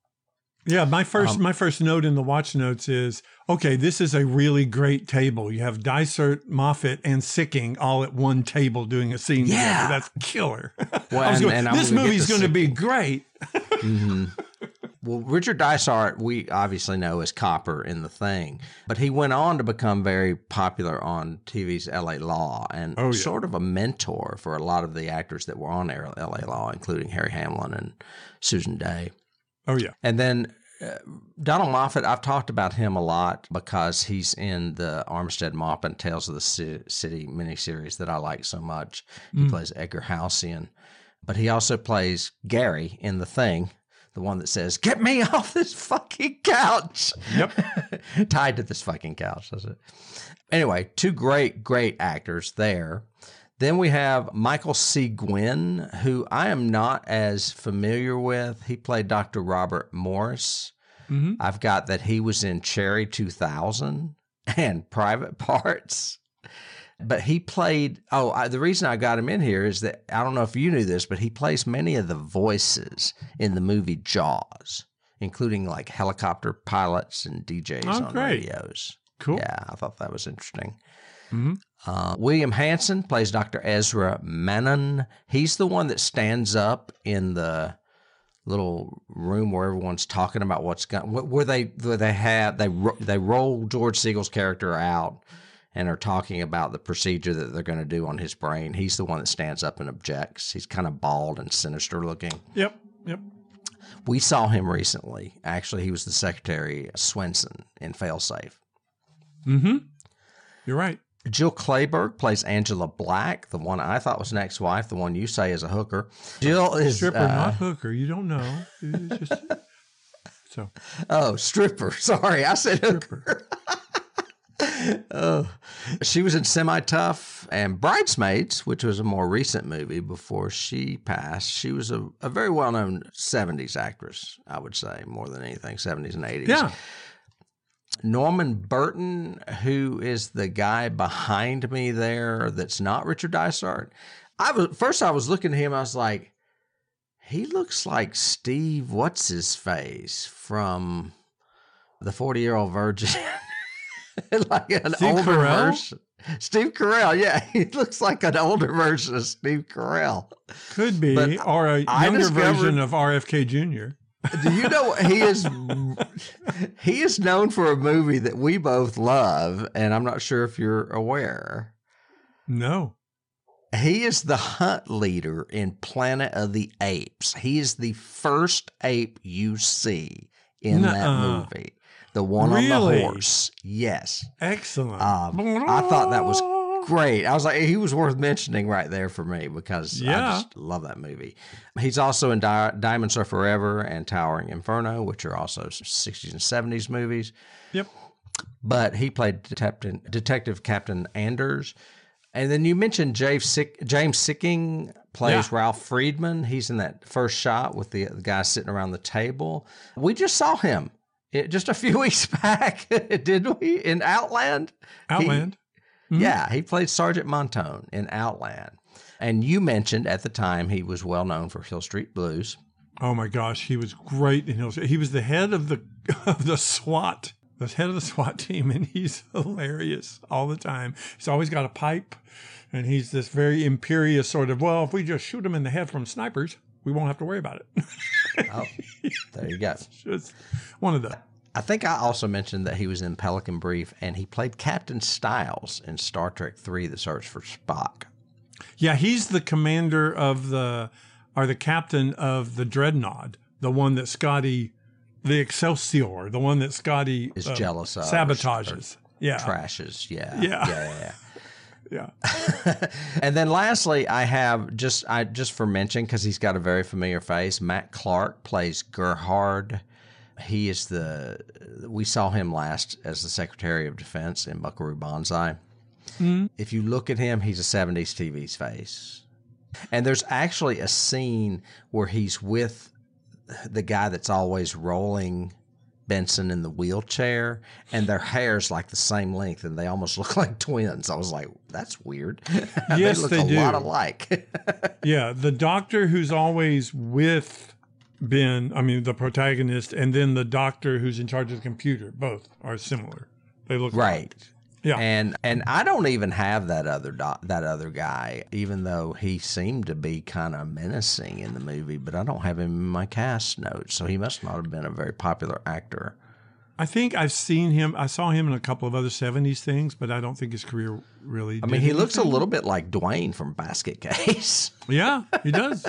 Yeah, my first um, my first note in the watch notes is, okay, this is a really great table. You have Dysart, Moffat, and Sicking all at one table doing a scene yeah. together. That's killer. Well, I was going, and, and this movie's going to be great. Mm-hmm. Well, Richard Dysart, we obviously know as Copper in The Thing, but he went on to become very popular on T V's L A Law and oh, yeah. sort of a mentor for a lot of the actors that were on L A Law, including Harry Hamlin and Susan Day. Oh, yeah. And then uh, Donald Moffat, I've talked about him a lot because he's in the Armistead Maupin Tales of the C- City miniseries that I like so much. He mm. plays Edgar Halcyon, but he also plays Gary in The Thing. The one that says, get me off this fucking couch. Yep. Tied to this fucking couch. That's it. Anyway, two great, great actors there. Then we have Michael C. Gwynn, who I am not as familiar with. He played Doctor Robert Morris. Mm-hmm. I've got that he was in Cherry two thousand and Private Parts. But he played, oh, I, the reason I got him in here is that, I don't know if you knew this, but he plays many of the voices in the movie Jaws, including like helicopter pilots and D Js oh, on great. radios. Cool. Yeah, I thought that was interesting. Mm-hmm. Uh, William Hanson plays Doctor Ezra Manon. He's the one that stands up in the little room where everyone's talking about what's going, where they, where they have, they, they roll George Siegel's character out and are talking about the procedure that they're going to do on his brain. He's the one that stands up and objects. He's kind of bald and sinister looking. Yep, yep. We saw him recently. Actually, he was the secretary, Swenson, in Failsafe. Mm-hmm. You're right. Jill Clayburgh plays Angela Black, the one I thought was an ex-wife, the one you say is a hooker. Jill is... Stripper, uh, not hooker. You don't know. It's just, so. Oh, stripper. Sorry, I said hooker. Oh, she was in Semi-Tough and Bridesmaids, which was a more recent movie before she passed. She was a, a very well-known seventies actress, I would say, more than anything, seventies and eighties. Yeah. Norman Burton, who is the guy behind me there that's not Richard Dysart. I was first I was looking at him, I was like, he looks like Steve What's-His-Face from The forty-Year-Old Virgin. Like an Steve older Carell? version. Steve Carell, yeah. He looks like an older version of Steve Carell. Could be, But or a I younger discovered- version of R F K Junior Do you know he is he is known for a movie that we both love, and I'm not sure if you're aware. No. He is the hunt leader in Planet of the Apes. He is the first ape you see in Nuh-uh. that movie. The one Really? on the horse. Yes. Excellent. Um, I thought that was great. I was like, he was worth mentioning right there for me because Yeah. I just love that movie. He's also in Di- Diamonds Are Forever and Towering Inferno, which are also sixties and seventies movies. Yep. But he played Detective, Detective Captain Anders. And then you mentioned James, Sick, James Sicking plays Yeah. Ralph Friedman. He's in that first shot with the, the guy sitting around the table. We just saw him it, just a few weeks back, did we? In Outland. Outland. He, Mhm. Yeah, he played Sergeant Montone in Outland. And you mentioned at the time he was well known for Hill Street Blues. Oh my gosh, he was great in Hill Street. He was the head of the of the SWAT, the head of the SWAT team, and he's hilarious all the time. He's always got a pipe, and he's this very imperious sort of, well, if we just shoot him in the head from snipers, we won't have to worry about it. Oh, there you go. Just one of the. I think I also mentioned that he was in Pelican Brief, and he played Captain Styles in Star Trek three, The Search for Spock. Yeah, he's the commander of the, or the captain of the Dreadnought, the one that Scotty, the Excelsior, the one that Scotty Is uh, jealous of. sabotages. Yeah. Trashes, yeah. Yeah. Yeah, yeah, Yeah. And then lastly, I have just I just for mention, because he's got a very familiar face, Matt Clark plays Gerhard. He is the, we saw him last as the Secretary of Defense in Buckaroo Banzai. Mm-hmm. If you look at him, he's a seventies T V's face. And there's actually a scene where he's with the guy that's always rolling Benson in the wheelchair, and their hair's like the same length, and they almost look like twins. I was like, that's weird. Yes, they look they a do. lot alike. Yeah, the doctor who's always with Ben, I mean, the protagonist, and then the doctor who's in charge of the computer, both are similar. They look Right. alike. Yeah. And and I don't even have that other doc, that other guy, even though he seemed to be kind of menacing in the movie, but I don't have him in my cast notes, so he must not have been a very popular actor. I think I've seen him, I saw him in a couple of other seventies things, but I don't think his career really I mean, did he looks a anything. little bit like Dwayne from Basket Case. Yeah, he does.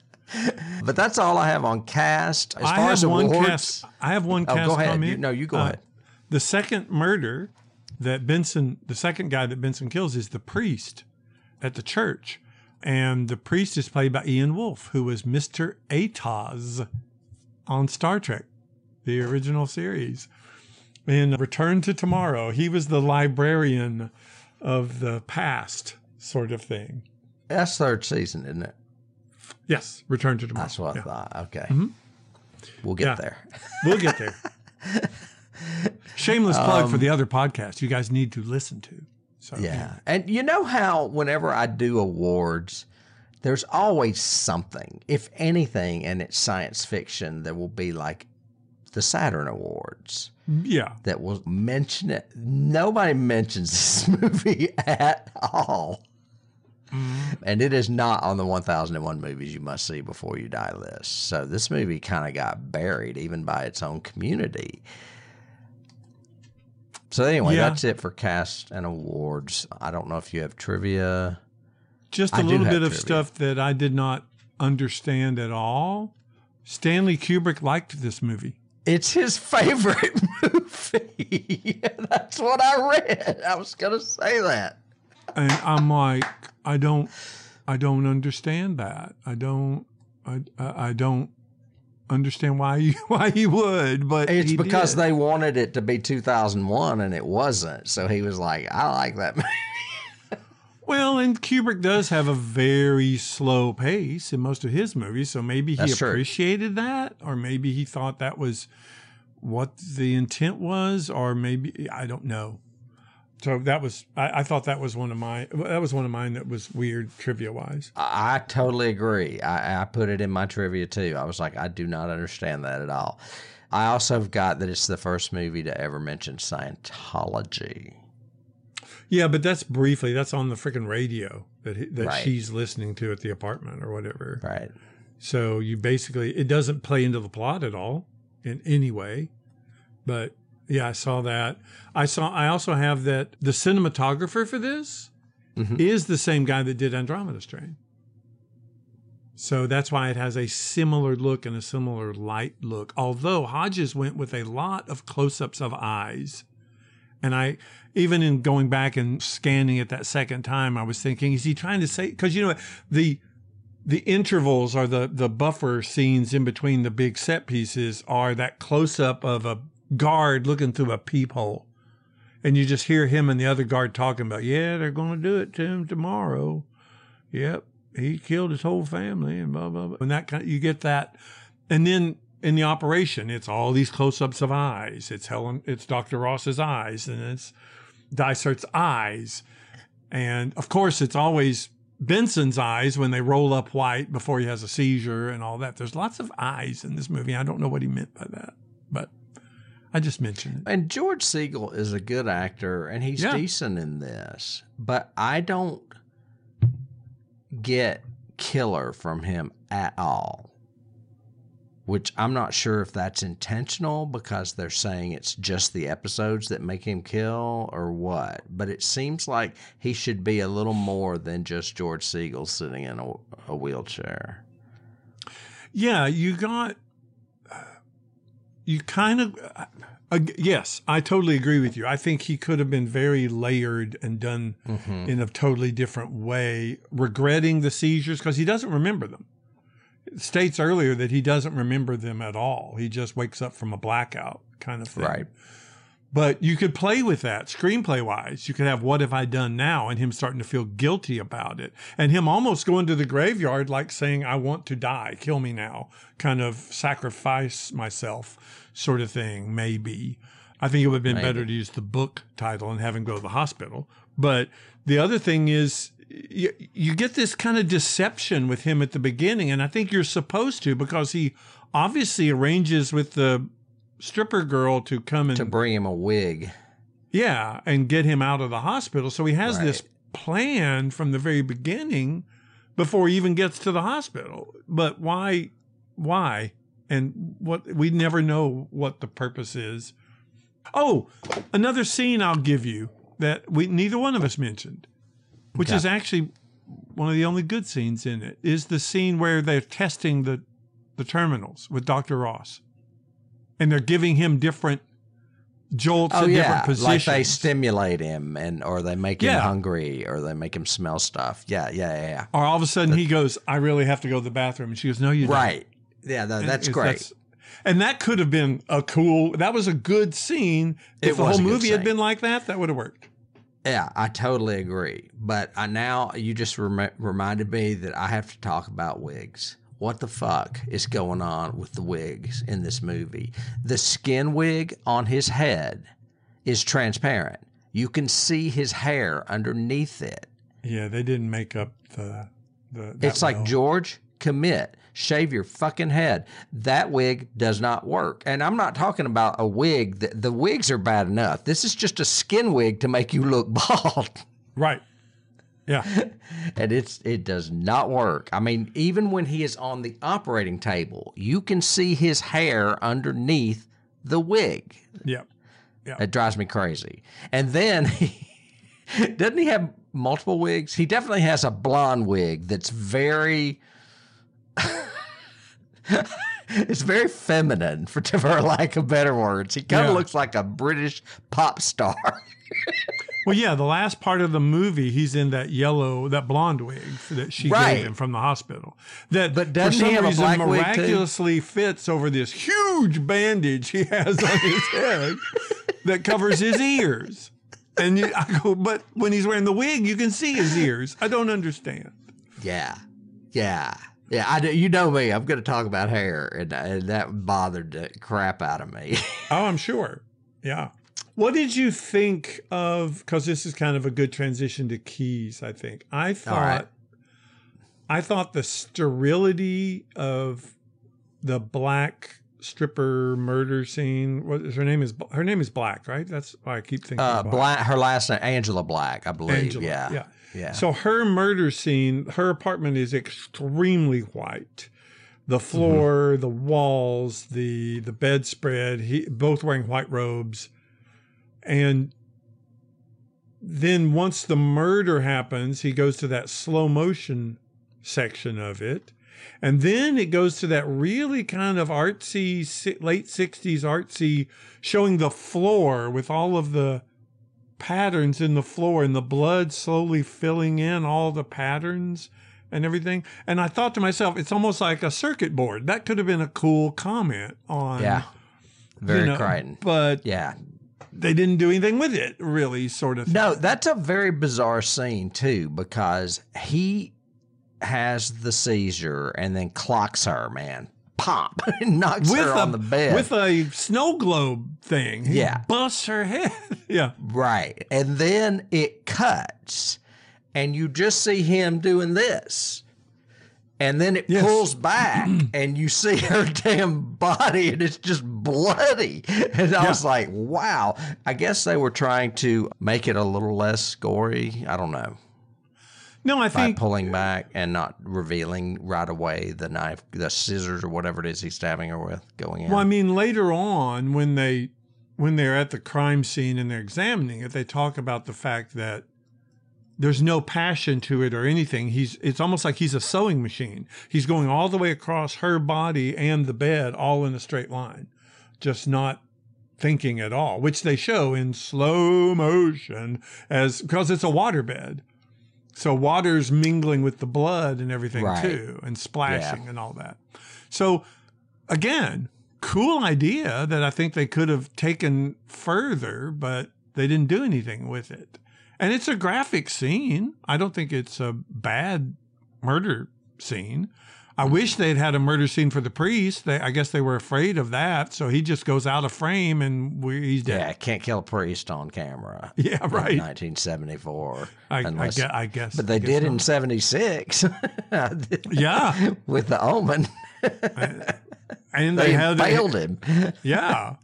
But that's all I have on cast. As I far have as one awards, cast. I have one Oh, cast go ahead. comment. You- no, you go Uh, ahead. The second murder that Benson, the second guy that Benson kills, is the priest at the church, and the priest is played by Ian Wolfe, who was Mister Atoz on Star Trek, the original series. In Return to Tomorrow, he was the librarian of the past, sort of thing. That's third season, isn't it? Yes, Return to Tomorrow. That's what I Yeah. thought. Okay. Mhm. We'll get Yeah. there. We'll get there. Shameless plug Um, for the other podcast you guys need to listen to. So Yeah. And you know how whenever I do awards, there's always something, if anything, and it's science fiction, there will be like the Saturn Awards Yeah. that will mention it. Nobody mentions this movie at all. And it is not on the one thousand one movies you must see before you die list. So this movie kind of got buried even by its own community. So anyway, Yeah. that's it for cast and awards. I don't know if you have trivia. Just a I do little have bit of trivia. stuff that I did not understand at all. Stanley Kubrick liked this movie. It's his favorite movie. That's what I read. I was going to say that. And I'm like, I don't, I don't understand that. I don't, I, I I don't understand why you, why you would, but It's he because did. they wanted it to be two thousand one and it wasn't. So he was like, I like that movie. Well, and Kubrick does have a very slow pace in most of his movies, so maybe he That's true. appreciated that, or maybe he thought that was what the intent was, or maybe I don't know. So that was I, I thought that was one of my that was one of mine that was weird trivia wise. I, I totally agree. I, I put it in my trivia too. I was like, I do not understand that at all. I also have got that it's the first movie to ever mention Scientology. Yeah, but that's briefly. That's on the freaking radio that he, that Right. she's listening to at the apartment or whatever. Right. So you basically it doesn't play into the plot at all in any way. But yeah, I saw that. I saw. I also have that the cinematographer for this Mhm. is the same guy that did Andromeda Strain. So that's why it has a similar look and a similar light look. Although Hodges went with a lot of close-ups of eyes. And I, even in going back and scanning it that second time, I was thinking, is he trying to say, because, you know, the the intervals are the, the buffer scenes in between the big set pieces are that close-up of a guard looking through a peephole. And you just hear him and the other guard talking about, yeah, they're going to do it to him tomorrow. Yep. He killed his whole family and blah, blah, blah. And that kind of, you get that. And then in the operation, it's all these close-ups of eyes. It's Helen, it's Doctor Ross's eyes, and it's Dysert's eyes. And of course, it's always Benson's eyes when they roll up white before he has a seizure and all that. There's lots of eyes in this movie. I don't know what he meant by that, but I just mentioned it. And George Siegel is a good actor, and he's Yeah. decent in this. But I don't get killer from him at all, which I'm not sure if that's intentional because they're saying it's just the episodes that make him kill or what. But it seems like he should be a little more than just George Siegel sitting in a, a wheelchair. Yeah, you got, you kind of, uh, yes, I totally agree with you. I think he could have been very layered and done Mm-hmm. in a totally different way, regretting the seizures because he doesn't remember them. It states earlier that he doesn't remember them at all. He just wakes up from a blackout kind of thing. Right. But you could play with that screenplay wise. You could have what have I done now and him starting to feel guilty about it and him almost going to the graveyard like saying, I want to die, kill me now, kind of sacrifice myself sort of thing, maybe. I think it would have been Maybe. better to use the book title and have him go to the hospital. But the other thing is you, you get this kind of deception with him at the beginning. And I think you're supposed to because he obviously arranges with the stripper girl to come and To bring him a wig. yeah, and get him out of the hospital. So he has Right. this plan from the very beginning before he even gets to the hospital. But why why? And what we never know what the purpose is. Oh, another scene I'll give you that we neither one of us mentioned, which Okay. is actually one of the only good scenes in it, is the scene where they're testing the the terminals with Doctor Ross. And they're giving him different jolts Oh at yeah, different positions. like they stimulate him, and or they make him Yeah. hungry, or they make him smell stuff. Yeah, yeah, yeah. yeah. Or all of a sudden he goes, I really have to go to the bathroom. And she goes, no, you don't. Right. Yeah, tha- And that's it's- great. and that could have been a cool, that was a good scene. It If the was whole a good movie had scene. been like that, that would have worked. Yeah, I totally agree. But I now you just rem- reminded me that I have to talk about wigs. What the fuck is going on with the wigs in this movie? The skin wig on his head is transparent. You can see his hair underneath it. Yeah, they didn't make up the. the that It's like, well. George, commit. Shave your fucking head. That wig does not work. And I'm not talking about a wig. The, the wigs are bad enough. This is just a skin wig to make you look bald. Right. Yeah. And it's it does not work. I mean, even when he is on the operating table, you can see his hair underneath the wig. Yeah. It drives me crazy. And then he, doesn't he have multiple wigs? He definitely has a blonde wig that's very it's very feminine, for, for lack of better words. He kind of Yeah. looks like a British pop star. Well, yeah, the last part of the movie, he's in that yellow, that blonde wig that she Right. gave him from the hospital. That, But for doesn't some he have a reason, black wig, too? miraculously fits over this huge bandage he has on his head that covers his ears. And you, I go, but when he's wearing the wig, you can see his ears. I don't understand. Yeah, yeah, yeah. I do, you know me. I'm going to talk about hair, and, and that bothered the crap out of me. Oh, I'm sure. Yeah. What did you think of, because this is kind of a good transition to Keys, I think. I thought, right. I thought the sterility of the black stripper murder scene, what is her name is, her name is Black, right? That's why I keep thinking Uh, Black. Black. Her last name, Angela Black, I believe. Angela, yeah, yeah. yeah. So her murder scene, her apartment is extremely white. The floor, Mm-hmm. the walls, the the bedspread, he both wearing white robes. And then once the murder happens, he goes to that slow motion section of it. And then it goes to that really kind of artsy, si- late sixties artsy, showing the floor with all of the patterns in the floor and the blood slowly filling in all the patterns and everything. And I thought to myself, it's almost like a circuit board. That could have been a cool comment on. Yeah. Very you know, Crichton. But yeah. They didn't do anything with it, really, sort of thing. No, that's a very bizarre scene, too, because he has the seizure and then clocks her, man. Pop. Knocks with her a, on the bed. With a snow globe thing. He yeah. busts her head. yeah. Right. And then it cuts, and you just see him doing this. And then it yes. pulls back, and you see her damn body, and it's just bloody. And I yeah. was like, wow. I guess they were trying to make it a little less gory. I don't know. No, I By think pulling back and not revealing right away the knife, the scissors or whatever it is he's stabbing her with going in. Well, I mean, later on when they when they're at the crime scene and they're examining it, they talk about the fact that there's no passion to it or anything. He's it's almost like he's a sewing machine. He's going all the way across her body and the bed all in a straight line, just not thinking at all, which they show in slow motion as because it's a waterbed. So water's mingling with the blood and everything right. too, and splashing yeah. and all that. So again, cool idea that I think they could have taken further, but they didn't do anything with it. And it's a graphic scene. I don't think it's a bad murder scene. I wish they'd had a murder scene for the priest. They, I guess they were afraid of that. So he just goes out of frame and we, he's dead. Yeah, can't kill a priest on camera. Yeah, right. In nineteen seventy-four. I, unless, I, guess, I guess. But they guess did not. in seventy-six. Yeah. With the Omen. And they, they had failed him. Yeah.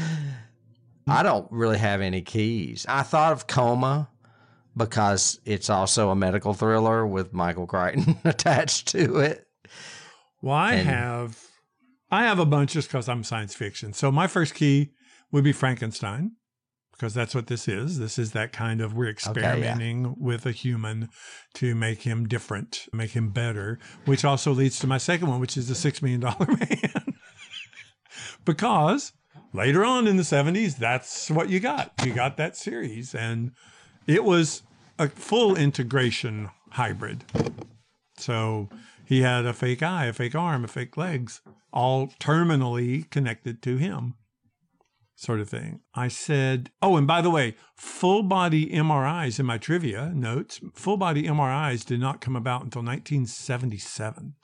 I don't really have any keys. I thought of Coma because it's also a medical thriller with Michael Crichton attached to it. Well, I and, have, I have a bunch just because I'm science fiction. So my first key would be Frankenstein, because that's what this is. This is that kind of, we're experimenting okay, yeah. with a human to make him different, make him better, which also leads to my second one, which is the Six Million Dollar Man. Because later on in the seventies, that's what you got. You got that series, and it was a full integration hybrid. So he had a fake eye, a fake arm, a fake legs, all terminally connected to him, sort of thing. I said, oh, and by the way, full body M R Is in my trivia notes, full body M R Is did not come about until nineteen seventy-seven.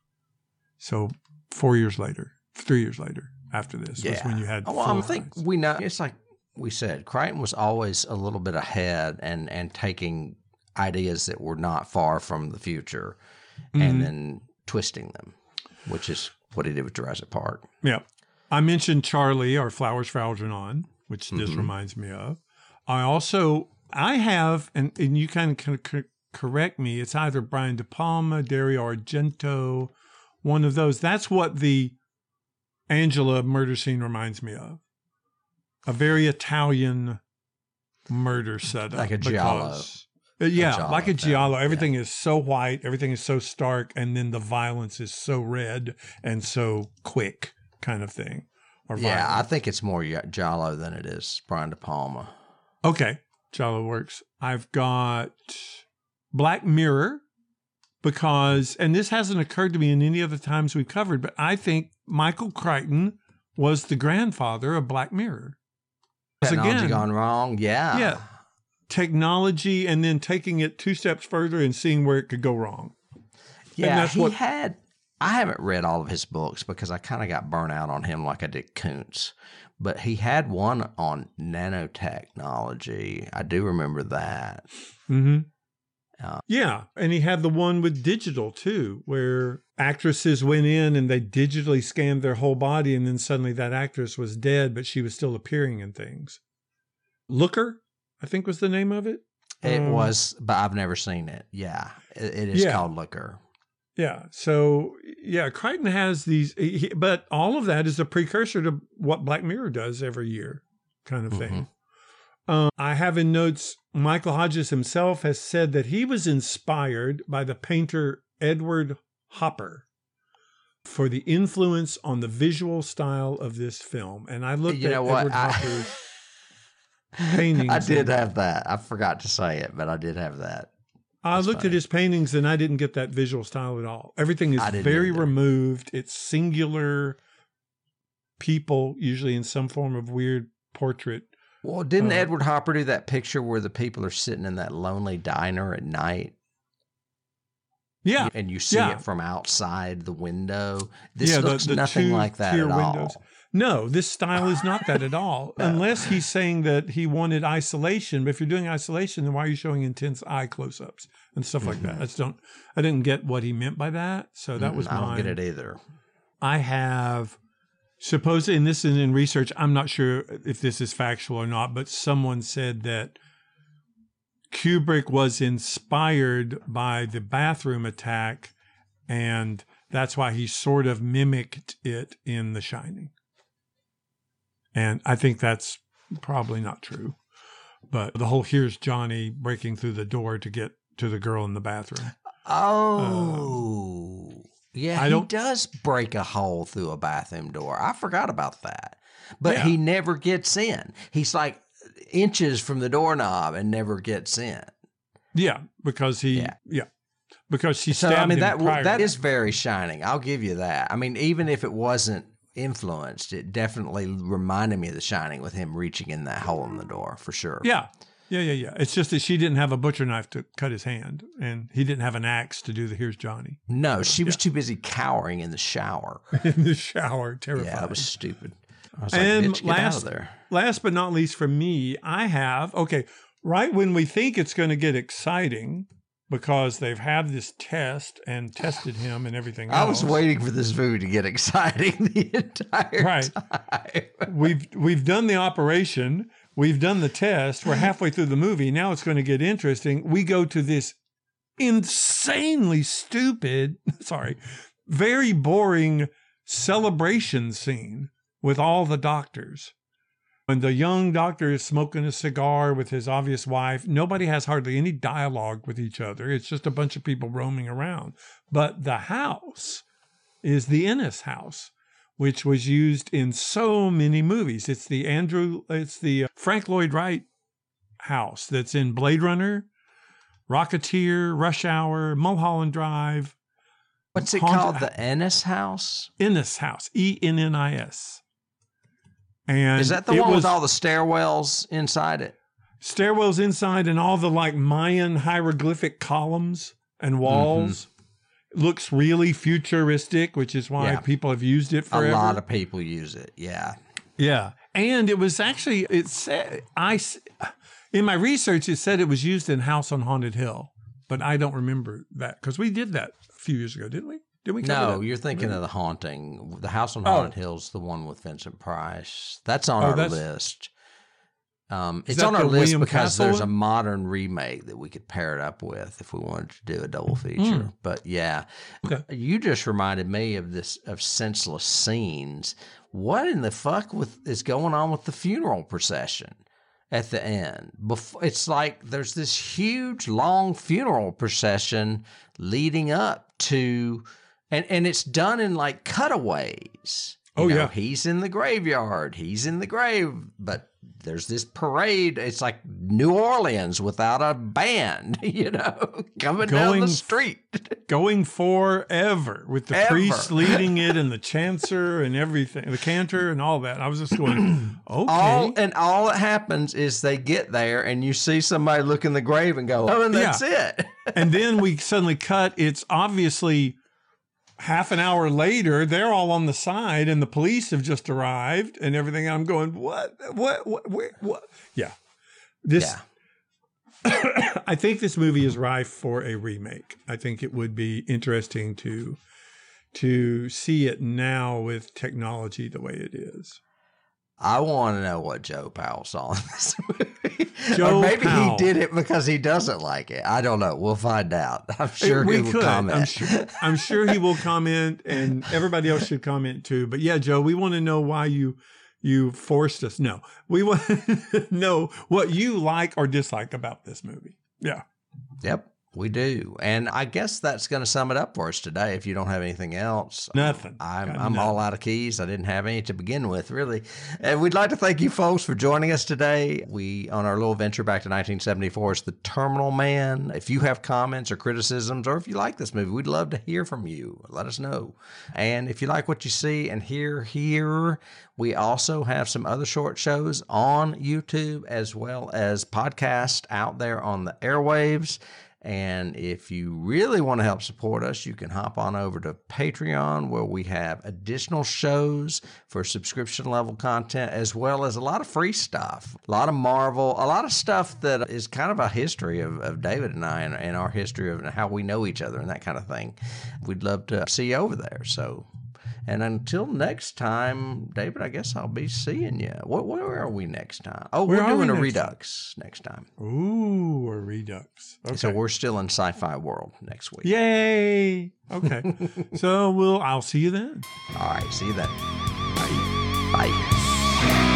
So four years later, three years later after this yeah. was when you had well, full I think eyes. We know, it's like we said, Crichton was always a little bit ahead and, and taking ideas that were not far from the future. Mm-hmm. And then twisting them, which is what he did with Jurassic Park. Yeah. I mentioned Charlie, or Flowers for Algernon, which this mm-hmm. reminds me of. I also, I have, and, and you kind of can correct me, it's either Brian De Palma, Dario Argento, one of those. That's what the Angela murder scene reminds me of. A very Italian murder setup. Like a giallo. Because, Yeah, a like a giallo. Everything yeah. is so white. Everything is so stark. And then the violence is so red and so quick kind of thing. Or yeah, violent. I think it's more giallo than it is Brian De Palma. Okay. Giallo works. I've got Black Mirror because, and this hasn't occurred to me in any other times we've covered, but I think Michael Crichton was the grandfather of Black Mirror. Technology again, gone wrong. Yeah. Yeah. Technology and then taking it two steps further and seeing where it could go wrong. Yeah, that's he what, had, I haven't read all of his books because I kind of got burnt out on him like I did Kuntz, but he had one on nanotechnology. I do remember that. Mm-hmm. Uh, yeah, and he had the one with digital too, where actresses went in and they digitally scanned their whole body and then suddenly that actress was dead, but she was still appearing in things. Looker? I think was the name of it. It um, was, but I've never seen it. Yeah, it, it is yeah. called Looker. Yeah. So, yeah, Crichton has these, he, but all of that is a precursor to what Black Mirror does every year kind of thing. Um, I have in notes, Michael Hodges himself has said that he was inspired by the painter Edward Hopper for the influence on the visual style of this film. And I looked You at know what? Edward I- Hopper's paintings. I did and- have that. I forgot to say it, but I did have that. I That's looked funny. at his paintings and I didn't get that visual style at all. Everything is I didn't very either. removed. It's singular people, usually in some form of weird portrait. Well, didn't Uh, Edward Hopper do that picture where the people are sitting in that lonely diner at night? Yeah. And you see yeah. it from outside the window. This Yeah, the- looks the nothing two like that tier at windows. all. No, this style is not that at all. No. Unless he's saying that he wanted isolation. But if you're doing isolation, then why are you showing intense eye close-ups and stuff like that? I just don't. I didn't get what he meant by that. So that was Mm, I don't mine. get it either. I have supposed, and this is in research. I'm not sure if this is factual or not, but someone said that Kubrick was inspired by the bathroom attack, and that's why he sort of mimicked it in The Shining. And I think that's probably not true. But the whole here's Johnny breaking through the door to get to the girl in the bathroom. Oh, yeah. I He don't- does break a hole through a bathroom door. I forgot about that. But Yeah. he never gets in. He's like inches from the doorknob and never gets in. Yeah, because he, yeah, Yeah. because she So stabbed I mean him that prior. that is very Shining. I'll give you that. I mean, even if it wasn't influenced, it definitely reminded me of The Shining with him reaching in that hole in the door for sure. Yeah. Yeah, yeah, yeah. It's just that she didn't have a butcher knife to cut his hand, and he didn't have an axe to do the here's Johnny No, she was too busy cowering in the shower. in the shower. Terrified. Yeah, that was stupid. I was like, And bitch, get out last, of there. last but not least for me, I have, okay, right when we think it's going to get exciting because they've had this test and tested him and everything else. I was waiting for this movie to get exciting the entire Right. time. We've we've done the operation. We've done the test. We're halfway through the movie. Now it's going to get interesting. We go to this insanely stupid, sorry, very boring celebration scene with all the doctors. When the young doctor is smoking a cigar with his obvious wife, nobody has hardly any dialogue with each other. It's just a bunch of people roaming around. But the house is the Ennis house, which was used in so many movies. It's the Andrew, it's the Frank Lloyd Wright house that's in Blade Runner, Rocketeer, Rush Hour, Mulholland Drive. What's it Haunted- called? The Ennis House? Ennis house, E N N I S. And Is that the it one was with all the stairwells inside it? stairwells inside and all the like Mayan hieroglyphic columns and walls? Looks really futuristic, which is why Yeah. people have used it forever. A lot of people use it. Yeah. Yeah. And it was actually, it said, I, s- in my research, it said it was used in House on Haunted Hill, but I don't remember that because we did that a few years ago, didn't we? Did we cover No, that? you're thinking of The Haunting. The House on Oh. Haunted Hill's the one with Vincent Price. That's on Oh, our that's- list. Um, Is it's that on our the list William because Castle there's a one? modern remake that we could pair it up with if we wanted to do a double feature. But yeah, Hmm. Okay. you just reminded me of this of senseless scenes. What in the fuck with is going on with the funeral procession at the end? Before, it's like there's this huge long funeral procession leading up to, and and it's done in like cutaways. You Oh, know, yeah. he's in the graveyard. He's in the grave, but there's this parade. It's like New Orleans without a band, you know, coming down Going the f- street. Going forever with the Ever. priest leading it and the chancer and everything, the cantor and all that. I was just going, okay. All and all that happens is they get there and you see somebody look in the grave and go, oh, and that's it. And then we suddenly cut. It's obviously half an hour later, they're all on the side and the police have just arrived and everything. I'm going, what, what, what, where, what? Yeah. This, Yeah. I think this movie is rife for a remake. I think it would be interesting to, to see it now with technology the way it is. I want to know what Joe Powell saw in this movie. Joe or maybe Powell. he did it because he doesn't like it. I don't know. We'll find out. I'm sure we he will could. comment. I'm sure. I'm sure he will comment, and everybody else should comment too. But yeah, Joe, we want to know why you you forced us. No, we want to know what you like or dislike about this movie. Yeah. Yep. We do. And I guess that's going to sum it up for us today. If you don't have anything else, nothing. I'm, Got I'm nothing. all out of keys. I didn't have any to begin with, really. And we'd like to thank you folks for joining us today. We, on our little venture back to nineteen seventy-four, it's The Terminal Man. If you have comments or criticisms, or if you like this movie, we'd love to hear from you. Let us know. And if you like what you see and hear here, we also have some other short shows on YouTube as well as podcasts out there on the airwaves. And if you really want to help support us, you can hop on over to Patreon, where we have additional shows for subscription level content, as well as a lot of free stuff, a lot of Marvel, a lot of stuff that is kind of a history of, of David and I and, and our history of how we know each other and that kind of thing. We'd love to see you over there. So, and until next time, David, I guess I'll be seeing you. What, where are we next time? Oh, Where we're are we doing a next Redux next time. Ooh, a Redux. Okay. So we're still in Sci-Fi World next week. Yay. Okay. So we'll, I'll see you then. All right. See you then. Bye. Bye.